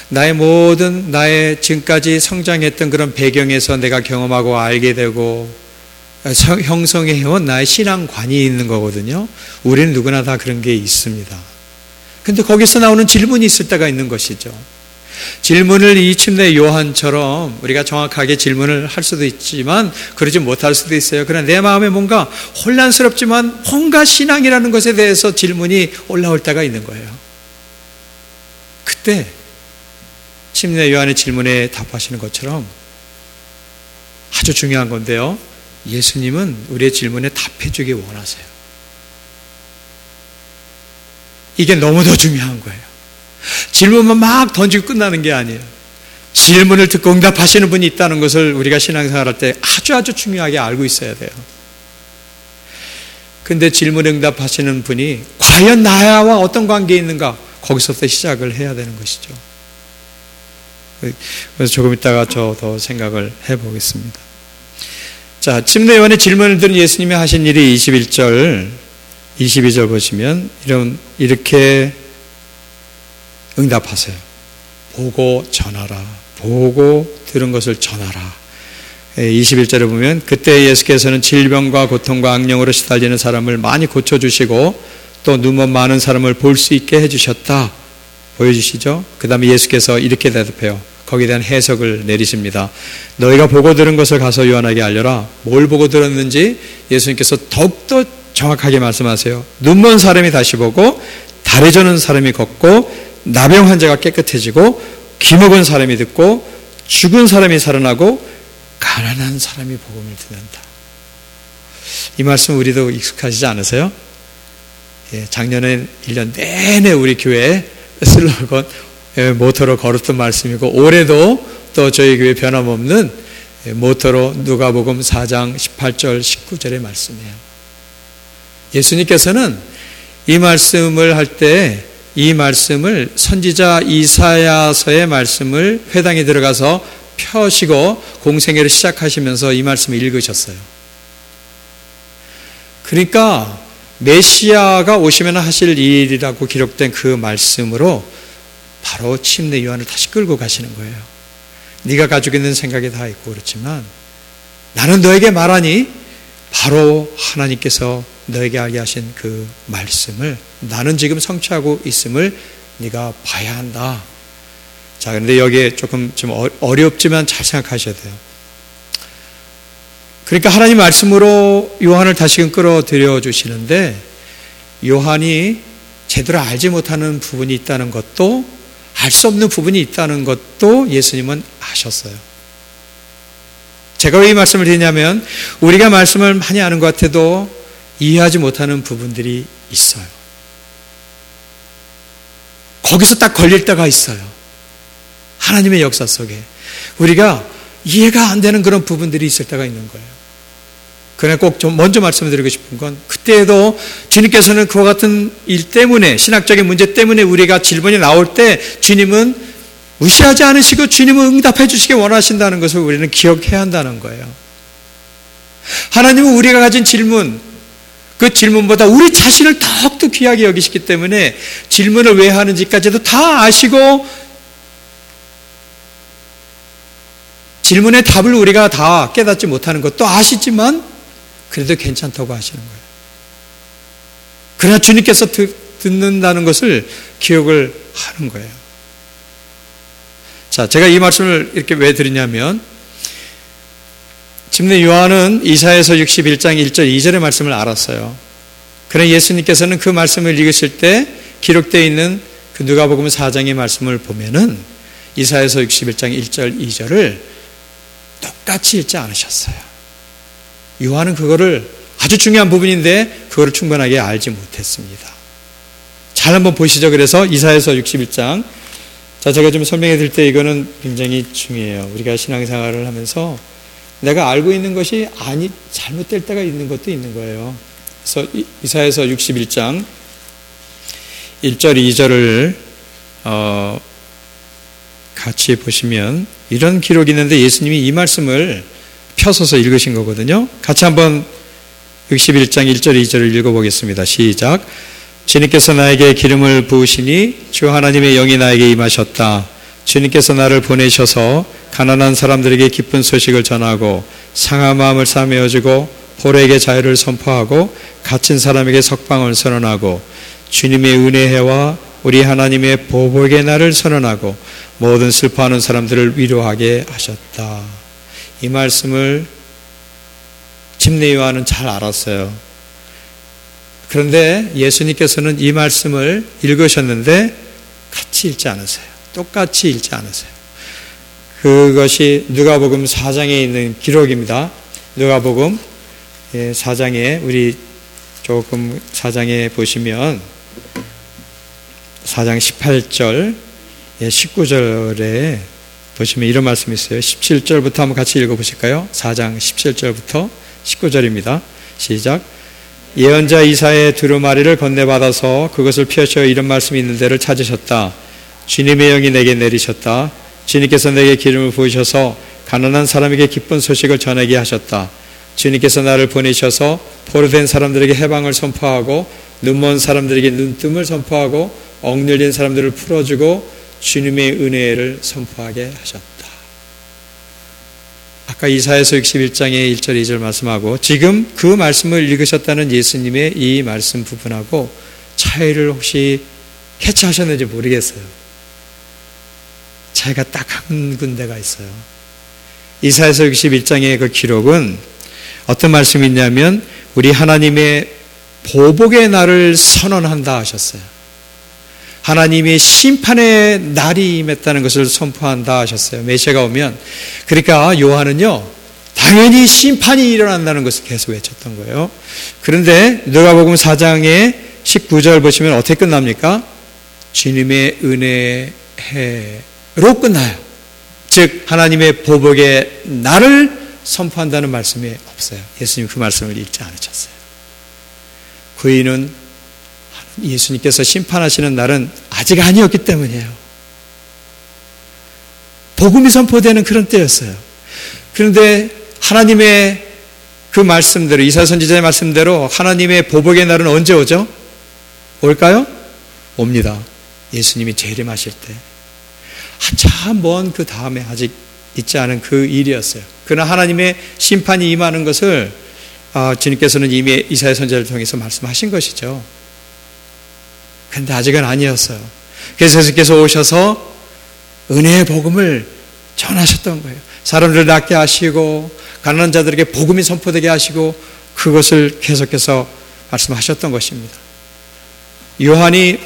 나의 지금까지 성장했던 그런 배경에서 내가 경험하고 알게 되고 형성해온 나의 신앙관이 있는 거거든요. 우리는 누구나 다 그런 게 있습니다. 근데 거기서 나오는 질문이 있을 때가 있는 것이죠. 질문을 이 침례 요한처럼 우리가 정확하게 질문을 할 수도 있지만 그러지 못할 수도 있어요. 그러나 내 마음에 뭔가 혼란스럽지만 뭔가 신앙이라는 것에 대해서 질문이 올라올 때가 있는 거예요. 그때 침례 요한의 질문에 답하시는 것처럼 아주 중요한 건데요. 예수님은 우리의 질문에 답해 주기 원하세요. 이게 너무도 중요한 거예요. 질문만 막 던지고 끝나는 게 아니에요. 질문을 듣고 응답하시는 분이 있다는 것을 우리가 신앙생활할 때 아주 중요하게 알고 있어야 돼요. 근데 질문에 응답하시는 분이 과연 나와 어떤 관계에 있는가? 거기서부터 시작을 해야 되는 것이죠. 그래서 조금 이따가 저 더 생각을 해보겠습니다. 자, 침례 요한의 질문을 들은 예수님이 하신 일이 22절 보시면 이렇게 응답하세요. 보고 전하라. 보고 들은 것을 전하라. 21절에 보면 그때 예수께서는 질병과 고통과 악령으로 시달리는 사람을 많이 고쳐주시고 또 눈먼 많은 사람을 볼 수 있게 해주셨다. 보여주시죠? 그 다음에 예수께서 이렇게 대답해요. 거기에 대한 해석을 내리십니다. 너희가 보고 들은 것을 가서 요한에게 알려라. 뭘 보고 들었는지 예수님께서 더욱더 정확하게 말씀하세요. 눈먼 사람이 다시 보고 다리 저는 사람이 걷고 나병 환자가 깨끗해지고 귀먹은 사람이 듣고 죽은 사람이 살아나고 가난한 사람이 복음을 듣는다. 이 말씀 우리도 익숙하시지 않으세요? 작년에 1년 내내 우리 교회에 슬로건 모토로 걸었던 말씀이고 올해도 또 저희 교회 변함없는 모토로 누가복음 4장 18절 19절의 말씀이에요. 예수님께서는 이 말씀을 할 때 이 말씀을 선지자 이사야서의 말씀을 회당에 들어가서 펴시고 공생애를 시작하시면서 이 말씀을 읽으셨어요. 그러니까 메시아가 오시면 하실 일이라고 기록된 그 말씀으로 바로 침례 요한을 다시 끌고 가시는 거예요. 네가 가지고 있는 생각이 다 있고 그렇지만 나는 너에게 말하니 바로 하나님께서 너에게 알게 하신 그 말씀을 나는 지금 성취하고 있음을 네가 봐야 한다. 자, 그런데 여기에 조금 좀 어렵지만 잘 생각하셔야 돼요. 그러니까 하나님 말씀으로 요한을 다시금 끌어들여 주시는데 요한이 제대로 알지 못하는 부분이 있다는 것도 알 수 없는 부분이 있다는 것도 예수님은 아셨어요. 제가 왜 이 말씀을 드리냐면 우리가 말씀을 많이 아는 것 같아도 이해하지 못하는 부분들이 있어요. 거기서 딱 걸릴 때가 있어요. 하나님의 역사 속에 우리가 이해가 안 되는 그런 부분들이 있을 때가 있는 거예요. 그러나 꼭 좀 먼저 말씀드리고 싶은 건 그때에도 주님께서는 그와 같은 일 때문에 신학적인 문제 때문에 우리가 질문이 나올 때 주님은 무시하지 않으시고 주님은 응답해 주시기 원하신다는 것을 우리는 기억해야 한다는 거예요. 하나님은 우리가 가진 질문, 그 질문보다 우리 자신을 더욱더 귀하게 여기시기 때문에 질문을 왜 하는지까지도 다 아시고 질문의 답을 우리가 다 깨닫지 못하는 것도 아시지만 그래도 괜찮다고 하시는 거예요. 그러나 주님께서 듣는다는 것을 기억을 하는 거예요. 자, 제가 이 말씀을 이렇게 왜 드리냐면 침례 요한은 이사야서 61장 1절 2절의 말씀을 알았어요. 그러나 예수님께서는 그 말씀을 읽으실 때 기록되어 있는 그 누가복음 4장의 말씀을 보면은 이사야서 61장 1절 2절을 똑같이 읽지 않으셨어요. 요한은 그거를 아주 중요한 부분인데 그거를 충분하게 알지 못했습니다. 잘 한번 보시죠. 그래서 이사야서 61장. 자, 제가 좀 설명해 드릴 때 이거는 굉장히 중요해요. 우리가 신앙생활을 하면서 내가 알고 있는 것이 잘못될 때가 있는 것도 있는 거예요. 그래서 이사야서 61장 1절 2절을 같이 보시면 이런 기록이 있는데 예수님이 이 말씀을 펴서서 읽으신 거거든요. 같이 한번 61장 1절 2절을 읽어보겠습니다. 시작. 주님께서 나에게 기름을 부으시니 주 하나님의 영이 나에게 임하셨다. 주님께서 나를 보내셔서 가난한 사람들에게 기쁜 소식을 전하고 상한 마음을 싸매어주고 포로에게 자유를 선포하고 갇힌 사람에게 석방을 선언하고 주님의 은혜해와 우리 하나님의 보복의 날을 선언하고 모든 슬퍼하는 사람들을 위로하게 하셨다. 이 말씀을 침례 요한은 잘 알았어요. 그런데 예수님께서는 이 말씀을 읽으셨는데 같이 읽지 않으세요. 똑같이 읽지 않으세요. 그것이 누가복음 4장에 있는 기록입니다. 누가복음 4장에 우리 조금 4장에 보시면 4장 18절 19절에 보시면 이런 말씀이 있어요. 17절부터 한번 같이 읽어보실까요? 4장 17절부터 19절입니다. 시작. 예언자 이사야의 두루마리를 건네받아서 그것을 펴셔 이런 말씀이 있는 데를 찾으셨다. 주님의 영이 내게 내리셨다. 주님께서 내게 기름을 부으셔서 가난한 사람에게 기쁜 소식을 전하게 하셨다. 주님께서 나를 보내셔서 포로된 사람들에게 해방을 선포하고 눈먼 사람들에게 눈뜸을 선포하고 억눌린 사람들을 풀어주고 주님의 은혜를 선포하게 하셨다. 아까 이사야서 61장의 1절 2절 말씀하고 지금 그 말씀을 읽으셨다는 예수님의 이 말씀 부분하고 차이를 혹시 캐치하셨는지 모르겠어요. 차이가 딱 한 군데가 있어요. 이사야서 61장의 그 기록은 어떤 말씀이 있냐면 우리 하나님의 보복의 날을 선언한다 하셨어요. 하나님의 심판의 날이 임했다는 것을 선포한다 하셨어요. 메시아가 오면. 그러니까 요한은요 당연히 심판이 일어난다는 것을 계속 외쳤던 거예요. 그런데 누가복음 4장의 19절 보시면 어떻게 끝납니까? 주님의 은혜로 끝나요. 즉 하나님의 보복의 날을 선포한다는 말씀이 없어요. 예수님 그 말씀을 읽지 않으셨어요. 그 이유는 예수님께서 심판하시는 날은 아직 아니었기 때문이에요. 복음이 선포되는 그런 때였어요. 그런데 하나님의 그 말씀대로, 이사야 선지자의 말씀대로 하나님의 보복의 날은 언제 오죠? 올까요? 옵니다. 예수님이 재림하실 때. 한참 먼 그 다음에 아직 있지 않은 그 일이었어요. 그러나 하나님의 심판이 임하는 것을 주님께서는 이미 이사야 선지자를 통해서 말씀하신 것이죠. 그런데 아직은 아니었어요. 그래서 예수께서 오셔서 은혜의 복음을 전하셨던 거예요. 사람들을 낫게 하시고 가난한 자들에게 복음이 선포되게 하시고 그것을 계속해서 말씀하셨던 것입니다. 요한이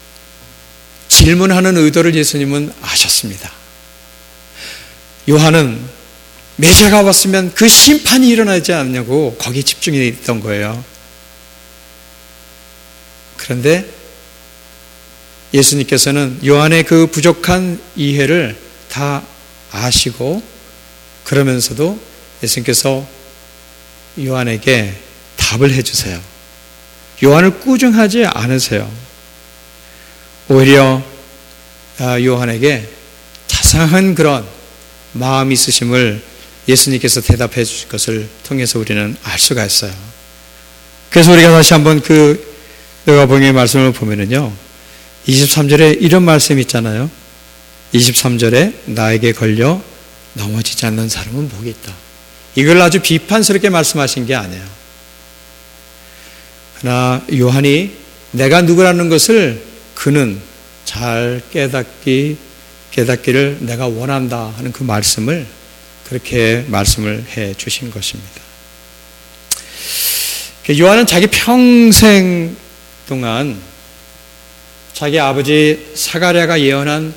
질문하는 의도를 예수님은 아셨습니다. 요한은 메시아가 왔으면 그 심판이 일어나지 않냐고 거기에 집중해 있던 거예요. 그런데 예수님께서는 요한의 그 부족한 이해를 다 아시고 그러면서도 예수님께서 요한에게 답을 해주세요. 요한을 꾸중하지 않으세요. 오히려 요한에게 자상한 그런 마음 있으심을 예수님께서 대답해 주실 것을 통해서 우리는 알 수가 있어요. 그래서 우리가 다시 한번 그 누가복음의 말씀을 보면은요, 23절에 이런 말씀이 있잖아요. 23절에 나에게 걸려 넘어지지 않는 사람은 복이 있다. 이걸 아주 비판스럽게 말씀하신 게 아니에요. 그러나 요한이 내가 누구라는 것을 그는 잘 깨닫기를 내가 원한다 하는 그 말씀을 그렇게 말씀을 해 주신 것입니다. 요한은 자기 평생 동안 자기 아버지 사가랴가 예언한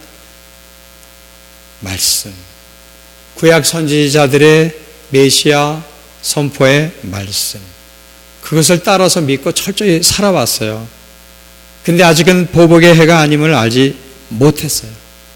말씀, 구약 선지자들의 메시아 선포의 말씀, 그것을 따라서 믿고 철저히 살아왔어요. 근데 아직은 보복의 해가 아님을 알지 못했어요.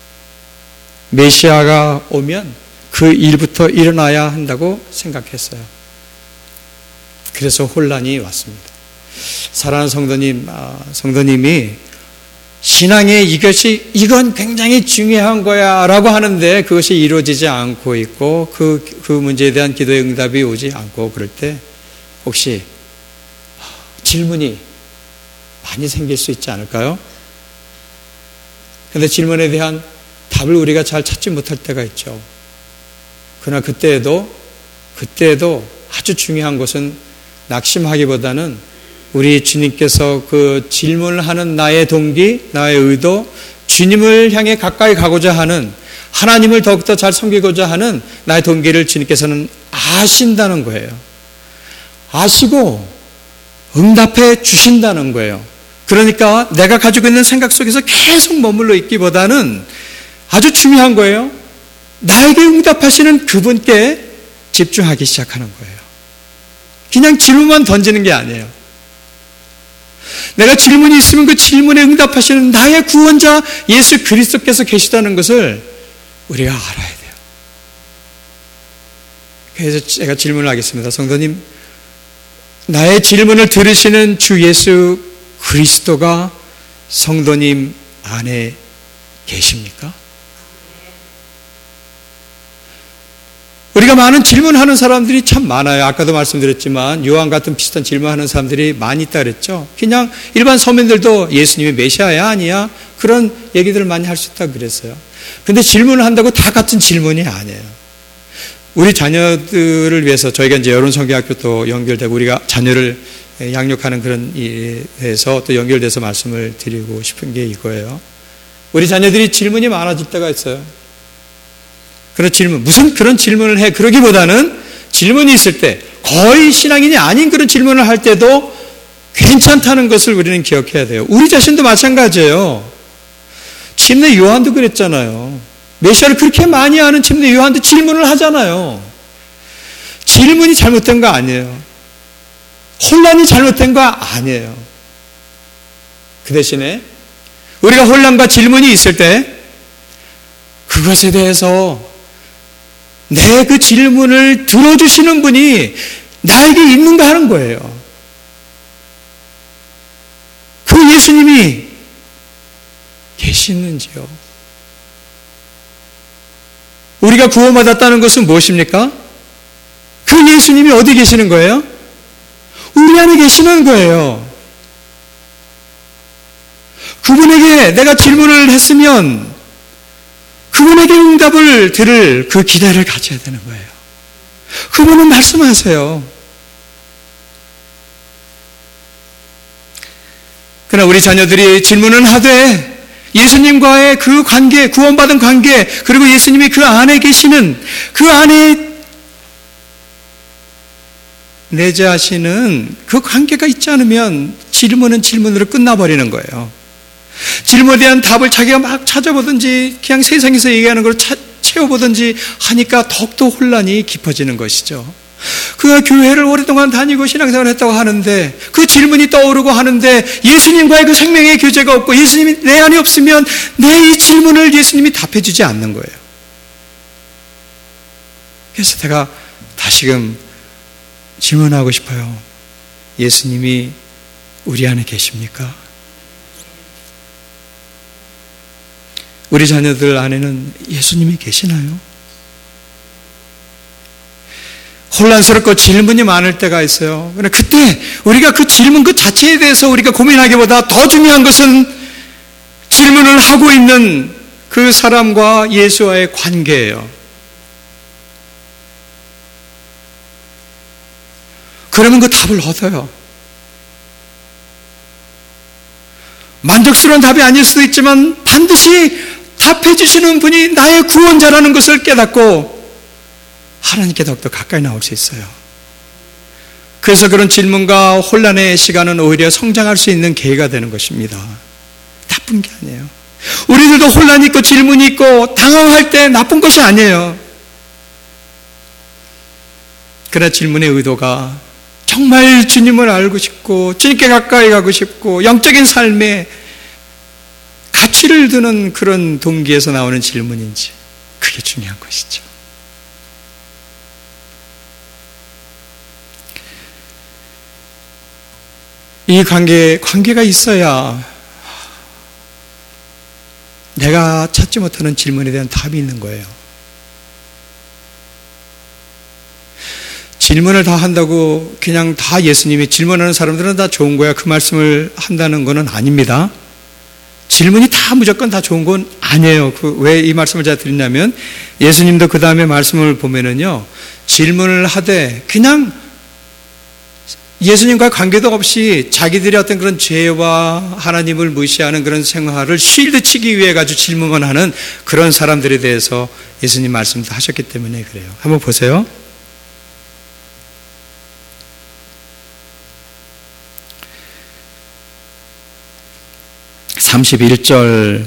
메시아가 오면 그 일부터 일어나야 한다고 생각했어요. 그래서 혼란이 왔습니다. 사랑하는 성도님이 신앙에 이건 굉장히 중요한 거야 라고 하는데 그것이 이루어지지 않고 있고 그 문제에 대한 기도의 응답이 오지 않고 그럴 때 혹시 질문이 많이 생길 수 있지 않을까요? 그런데 질문에 대한 답을 우리가 잘 찾지 못할 때가 있죠. 그러나 그때에도 아주 중요한 것은 낙심하기보다는 우리 주님께서 그 질문을 하는 나의 동기, 나의 의도, 주님을 향해 가까이 가고자 하는, 하나님을 더욱더 잘 섬기고자 하는 나의 동기를 주님께서는 아신다는 거예요. 아시고 응답해 주신다는 거예요. 그러니까 내가 가지고 있는 생각 속에서 계속 머물러 있기보다는 아주 중요한 거예요. 나에게 응답하시는 그분께 집중하기 시작하는 거예요. 그냥 질문만 던지는 게 아니에요. 내가 질문이 있으면 그 질문에 응답하시는 나의 구원자 예수 그리스도께서 계시다는 것을 우리가 알아야 돼요. 그래서 제가 질문을 하겠습니다. 성도님, 나의 질문을 들으시는 주 예수 그리스도가 성도님 안에 계십니까? 우리가 많은 질문하는 사람들이 참 많아요. 아까도 말씀드렸지만 요한 같은 비슷한 질문하는 사람들이 많이 있다 그랬죠. 그냥 일반 서민들도 예수님이 메시아야 아니야? 그런 얘기들을 많이 할 수 있다 그랬어요. 근데 질문을 한다고 다 같은 질문이 아니에요. 우리 자녀들을 위해서 저희가 이제 여론성경학교 또 연결되고 우리가 자녀를 양육하는 그런 일에 대해서 또 연결돼서 말씀을 드리고 싶은 게 이거예요. 우리 자녀들이 질문이 많아질 때가 있어요. 그런 질문, 무슨 그런 질문을 해? 그러기보다는 질문이 있을 때 거의 신앙인이 아닌 그런 질문을 할 때도 괜찮다는 것을 우리는 기억해야 돼요. 우리 자신도 마찬가지예요. 침례 요한도 그랬잖아요. 메시아를 그렇게 많이 아는 침례 요한도 질문을 하잖아요. 질문이 잘못된 거 아니에요. 혼란이 잘못된 거 아니에요. 그 대신에 우리가 혼란과 질문이 있을 때 그것에 대해서 내 그 질문을 들어주시는 분이 나에게 있는가 하는 거예요. 그 예수님이 계시는지요? 우리가 구원받았다는 것은 무엇입니까? 그 예수님이 어디 계시는 거예요? 우리 안에 계시는 거예요. 그분에게 내가 질문을 했으면 그분에게 응답을 들을 그 기대를 가져야 되는 거예요. 그분은 말씀하세요. 그러나 우리 자녀들이 질문을 하되 예수님과의 그 관계, 구원받은 관계, 그리고 예수님이 그 안에 계시는, 그 안에 내재하시는 그 관계가 있지 않으면 질문은 질문으로 끝나버리는 거예요. 질문에 대한 답을 자기가 막 찾아보든지 그냥 세상에서 얘기하는 걸 채워보든지 하니까 더욱더 혼란이 깊어지는 것이죠. 그가 교회를 오랫동안 다니고 신앙생활을 했다고 하는데 그 질문이 떠오르고 하는데 예수님과의 그 생명의 교제가 없고 예수님이 내 안에 없으면 내 이 질문을 예수님이 답해주지 않는 거예요. 그래서 제가 다시금 질문하고 싶어요. 예수님이 우리 안에 계십니까? 우리 자녀들 안에는 예수님이 계시나요? 혼란스럽고 질문이 많을 때가 있어요. 그러나 그때 우리가 그 질문 그 자체에 대해서 우리가 고민하기보다 더 중요한 것은 질문을 하고 있는 그 사람과 예수와의 관계예요. 그러면 그 답을 얻어요. 만족스러운 답이 아닐 수도 있지만 반드시 답해 주시는 분이 나의 구원자라는 것을 깨닫고 하나님께 더욱더 가까이 나올 수 있어요. 그래서 그런 질문과 혼란의 시간은 오히려 성장할 수 있는 계기가 되는 것입니다. 나쁜 게 아니에요. 우리들도 혼란이 있고 질문이 있고 당황할 때 나쁜 것이 아니에요. 그러나 질문의 의도가 정말 주님을 알고 싶고 주님께 가까이 가고 싶고 영적인 삶에 가치를 두는 그런 동기에서 나오는 질문인지, 그게 중요한 것이죠. 이 관계가 있어야 내가 찾지 못하는 질문에 대한 답이 있는 거예요. 질문을 다 한다고 그냥 다 예수님이 질문하는 사람들은 다 좋은 거야, 그 말씀을 한다는 것은 아닙니다. 질문이 다 무조건 다 좋은 건 아니에요. 왜 이 말씀을 제가 드리냐면 예수님도 그 다음에 말씀을 보면은요, 질문을 하되 그냥 예수님과 관계도 없이 자기들의 어떤 그런 죄와 하나님을 무시하는 그런 생활을 쉴드 치기 위해 가지고 질문만 하는 그런 사람들에 대해서 예수님 말씀도 하셨기 때문에 그래요. 한번 보세요. (31절부터)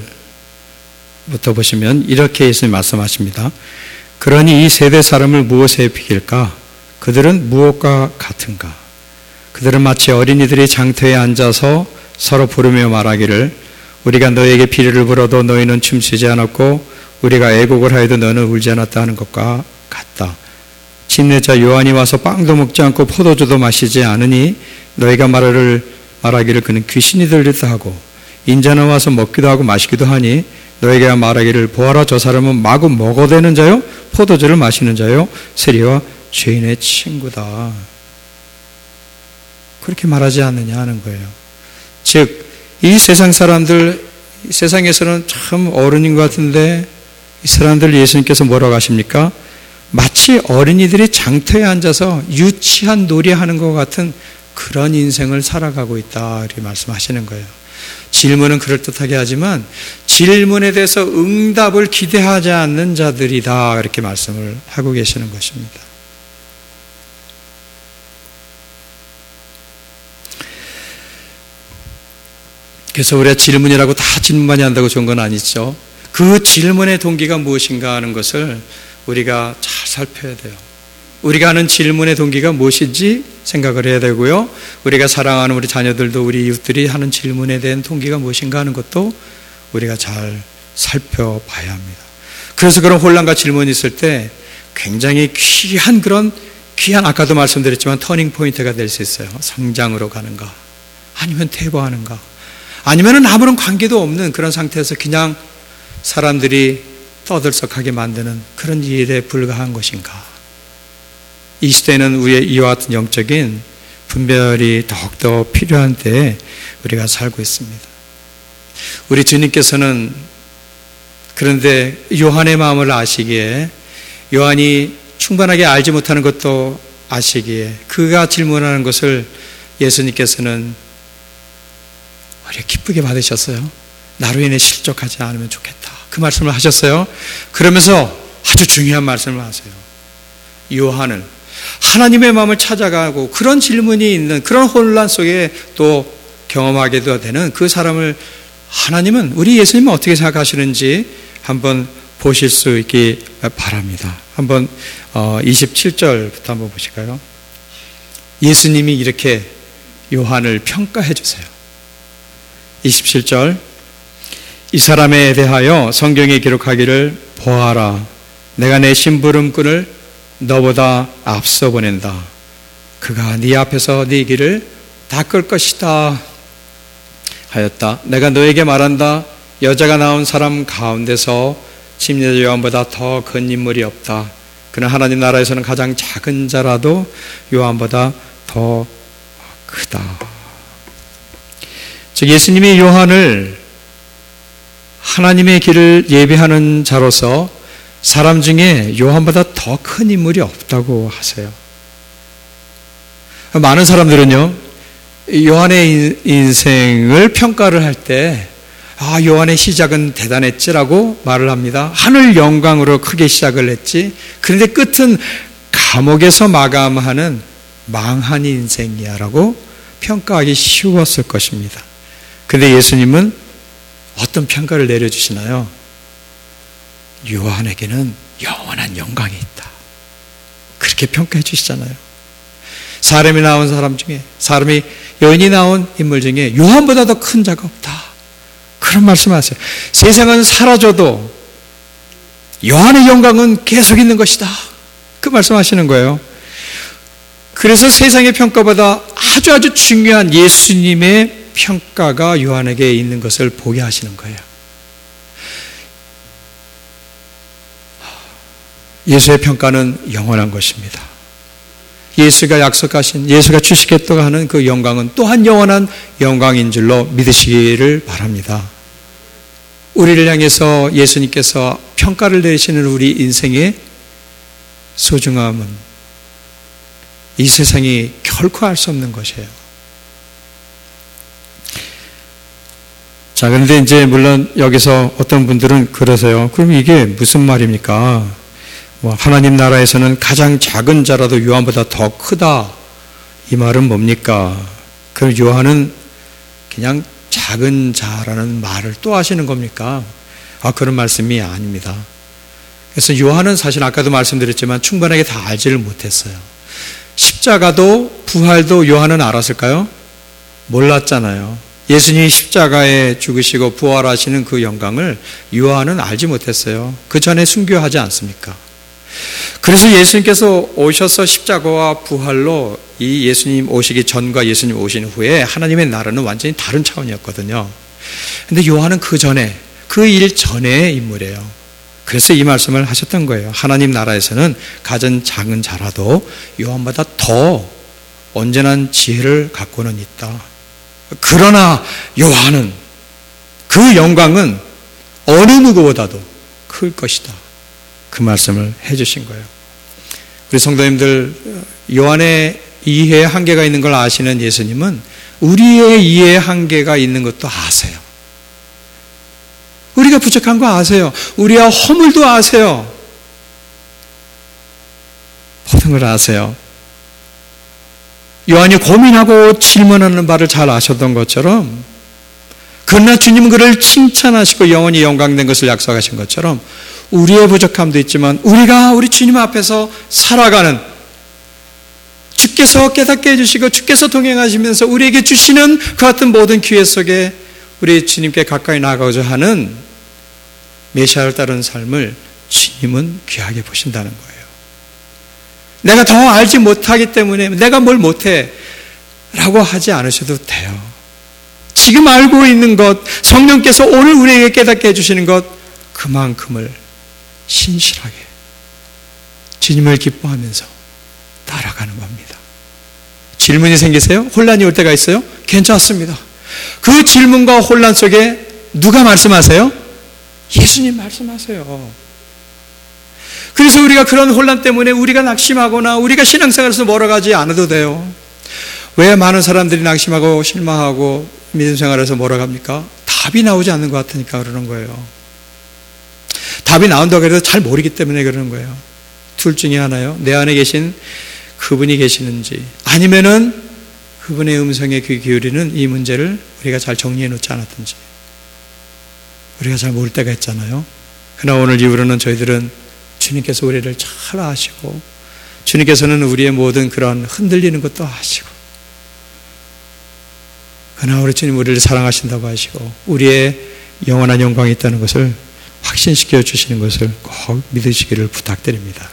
보시면 이렇게 예수님 말씀하십니다. 그러니 이 세대 사람을 무엇에 비길까? 그들은 무엇과 같은가? 그들은 마치 어린이들이 장터에 앉아서 서로 부르며 말하기를 우리가 너에게 비리를 불어도 너희는 춤추지 않았고 우리가 애곡을 하여도 너는 울지 않았다 하는 것과 같다. 침례자 요한이 와서 빵도 먹지 않고 포도주도 마시지 않으니 너희가 말하기를 그는 귀신이 들렸다 하고 인자는 와서 먹기도 하고 마시기도 하니 너희가 말하기를 보아라, 저 사람은 마구 먹어대는 자요 포도주를 마시는 자요 세리와 죄인의 친구다. 그렇게 말하지 않느냐 하는 거예요. 즉 이 세상 사람들, 세상에서는 참 어른인 것 같은데 이 사람들 예수님께서 뭐라고 하십니까? 마치 어린이들이 장터에 앉아서 유치한 놀이하는 것 같은 그런 인생을 살아가고 있다, 이렇게 말씀하시는 거예요. 질문은 그럴듯하게 하지만 질문에 대해서 응답을 기대하지 않는 자들이다, 이렇게 말씀을 하고 계시는 것입니다. 그래서 우리가 질문이라고 다 질문만이 한다고 좋은 건 아니죠. 그 질문의 동기가 무엇인가 하는 것을 우리가 잘 살펴야 돼요. 우리가 하는 질문의 동기가 무엇인지 생각을 해야 되고요. 우리가 사랑하는 우리 자녀들도 우리 이웃들이 하는 질문에 대한 동기가 무엇인가 하는 것도 우리가 잘 살펴봐야 합니다. 그래서 그런 혼란과 질문이 있을 때 굉장히 귀한 아까도 말씀드렸지만 터닝 포인트가 될 수 있어요. 성장으로 가는가 아니면 퇴보하는가 아니면 아무런 관계도 없는 그런 상태에서 그냥 사람들이 떠들썩하게 만드는 그런 일에 불과한 것인가? 이 시대는 우리의 이와 같은 영적인 분별이 더욱더 필요한 때에 우리가 살고 있습니다. 우리 주님께서는 그런데 요한의 마음을 아시기에, 요한이 충분하게 알지 못하는 것도 아시기에 그가 질문하는 것을 예수님께서는 오히려 기쁘게 받으셨어요. 나로 인해 실족하지 않으면 좋겠다, 그 말씀을 하셨어요. 그러면서 아주 중요한 말씀을 하세요. 요한은 하나님의 마음을 찾아가고 그런 질문이 있는 그런 혼란 속에 또 경험하게도 되는 그 사람을 하나님은, 우리 예수님은 어떻게 생각하시는지 한번 보실 수 있기 바랍니다. 한번 27절부터 한번 보실까요? 예수님이 이렇게 요한을 평가해 주세요. 27절, 이 사람에 대하여 성경에 기록하기를, 보아라, 내가 내 심부름꾼을 너보다 앞서 보낸다. 그가 네 앞에서 네 길을 닦을 것이다 하였다. 내가 너에게 말한다. 여자가 낳은 사람 가운데서 침례자 요한보다 더 큰 인물이 없다. 그는 하나님 나라에서는 가장 작은 자라도 요한보다 더 크다. 즉 예수님이 요한을 하나님의 길을 예비하는 자로서 사람 중에 요한보다 더 큰 인물이 없다고 하세요. 많은 사람들은요, 요한의 인생을 평가를 할 때 요한의 시작은 대단했지라고 말을 합니다. 하늘 영광으로 크게 시작을 했지, 그런데 끝은 감옥에서 마감하는 망한 인생이야 라고 평가하기 쉬웠을 것입니다. 그런데 예수님은 어떤 평가를 내려주시나요? 요한에게는 영원한 영광이 있다, 그렇게 평가해 주시잖아요. 사람이 나온 사람 중에, 사람이 여인이 나온 인물 중에 요한보다 더 큰 자가 없다, 그런 말씀하세요. 세상은 사라져도 요한의 영광은 계속 있는 것이다, 그 말씀하시는 거예요. 그래서 세상의 평가보다 아주 중요한 예수님의 평가가 요한에게 있는 것을 보게 하시는 거예요. 예수의 평가는 영원한 것입니다. 예수가 약속하신, 예수가 주시겠다고 하는 그 영광은 또한 영원한 영광인 줄로 믿으시기를 바랍니다. 우리를 향해서 예수님께서 평가를 내리시는 우리 인생의 소중함은 이 세상이 결코 알 수 없는 것이에요. 자, 그런데 이제 물론 여기서 어떤 분들은 그러세요. 그럼 이게 무슨 말입니까? 하나님 나라에서는 가장 작은 자라도 요한보다 더 크다, 이 말은 뭡니까? 그럼 요한은 그냥 작은 자라는 말을 또 하시는 겁니까? 그런 말씀이 아닙니다. 그래서 요한은 사실 아까도 말씀드렸지만 충분하게 다 알지를 못했어요. 십자가도 부활도 요한은 알았을까요? 몰랐잖아요. 예수님이 십자가에 죽으시고 부활하시는 그 영광을 요한은 알지 못했어요. 그 전에 순교하지 않습니까? 그래서 예수님께서 오셔서 십자가와 부활로 이 예수님 오시기 전과 예수님 오신 후에 하나님의 나라는 완전히 다른 차원이었거든요. 그런데 요한은 그 전에, 그 일 전의 인물이에요. 그래서 이 말씀을 하셨던 거예요. 하나님 나라에서는 가장 작은 자라도 요한보다 더 온전한 지혜를 갖고는 있다. 그러나 요한은, 그 영광은 어느 누구보다도 클 것이다, 그 말씀을 해주신 거예요. 우리 성도님들, 요한의 이해에 한계가 있는 걸 아시는 예수님은 우리의 이해에 한계가 있는 것도 아세요. 우리가 부족한 거 아세요. 우리의 허물도 아세요. 모든 걸 아세요. 요한이 고민하고 질문하는 바를 잘 아셨던 것처럼, 그러나 주님은 그를 칭찬하시고 영원히 영광된 것을 약속하신 것처럼 우리의 부족함도 있지만 우리가 우리 주님 앞에서 살아가는, 주께서 깨닫게 해주시고 주께서 동행하시면서 우리에게 주시는 그 같은 모든 기회 속에 우리 주님께 가까이 나가고자 하는 메시아를 따르는 삶을 주님은 귀하게 보신다는 거예요. 내가 더 알지 못하기 때문에 내가 뭘 못해 라고 하지 않으셔도 돼요. 지금 알고 있는 것, 성령께서 오늘 우리에게 깨닫게 해주시는 것, 그만큼을 신실하게 주님을 기뻐하면서 따라가는 겁니다. 질문이 생기세요? 혼란이 올 때가 있어요? 괜찮습니다. 그 질문과 혼란 속에 누가 말씀하세요? 예수님 말씀하세요. 그래서 우리가 그런 혼란 때문에 우리가 낙심하거나 우리가 신앙생활에서 멀어가지 않아도 돼요. 왜 많은 사람들이 낙심하고 실망하고 믿음생활에서 멀어갑니까? 답이 나오지 않는 것 같으니까 그러는 거예요. 답이 나온다고 해도 잘 모르기 때문에 그러는 거예요. 둘 중에 하나요. 내 안에 계신 그분이 계시는지, 아니면은 그분의 음성에 귀 기울이는 이 문제를 우리가 잘 정리해 놓지 않았든지, 우리가 잘 모를 때가 있잖아요. 그러나 오늘 이후로는 저희들은 주님께서 우리를 잘 아시고, 주님께서는 우리의 모든 그런 흔들리는 것도 아시고, 그러나 우리 주님 우리를 사랑하신다고 하시고 우리의 영원한 영광이 있다는 것을 확신시켜 주시는 것을 꼭 믿으시기를 부탁드립니다.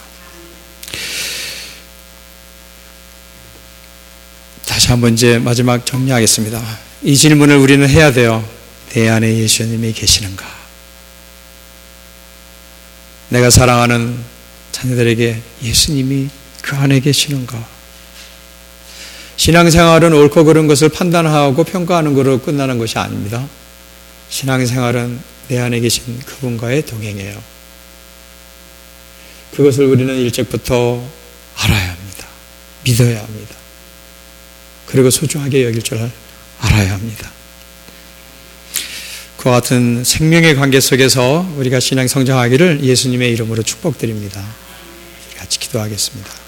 다시 한번 이제 마지막 정리하겠습니다. 이 질문을 우리는 해야 돼요. 내 안에 예수님이 계시는가? 내가 사랑하는 자녀들에게 예수님이 그 안에 계시는가? 신앙생활은 옳고 그른 것을 판단하고 평가하는 것으로 끝나는 것이 아닙니다. 신앙생활은 내 안에 계신 그분과의 동행이에요. 그것을 우리는 일찍부터 알아야 합니다. 믿어야 합니다. 그리고 소중하게 여길 줄 알아야 합니다. 그와 같은 생명의 관계 속에서 우리가 신앙 성장하기를 예수님의 이름으로 축복드립니다. 같이 기도하겠습니다.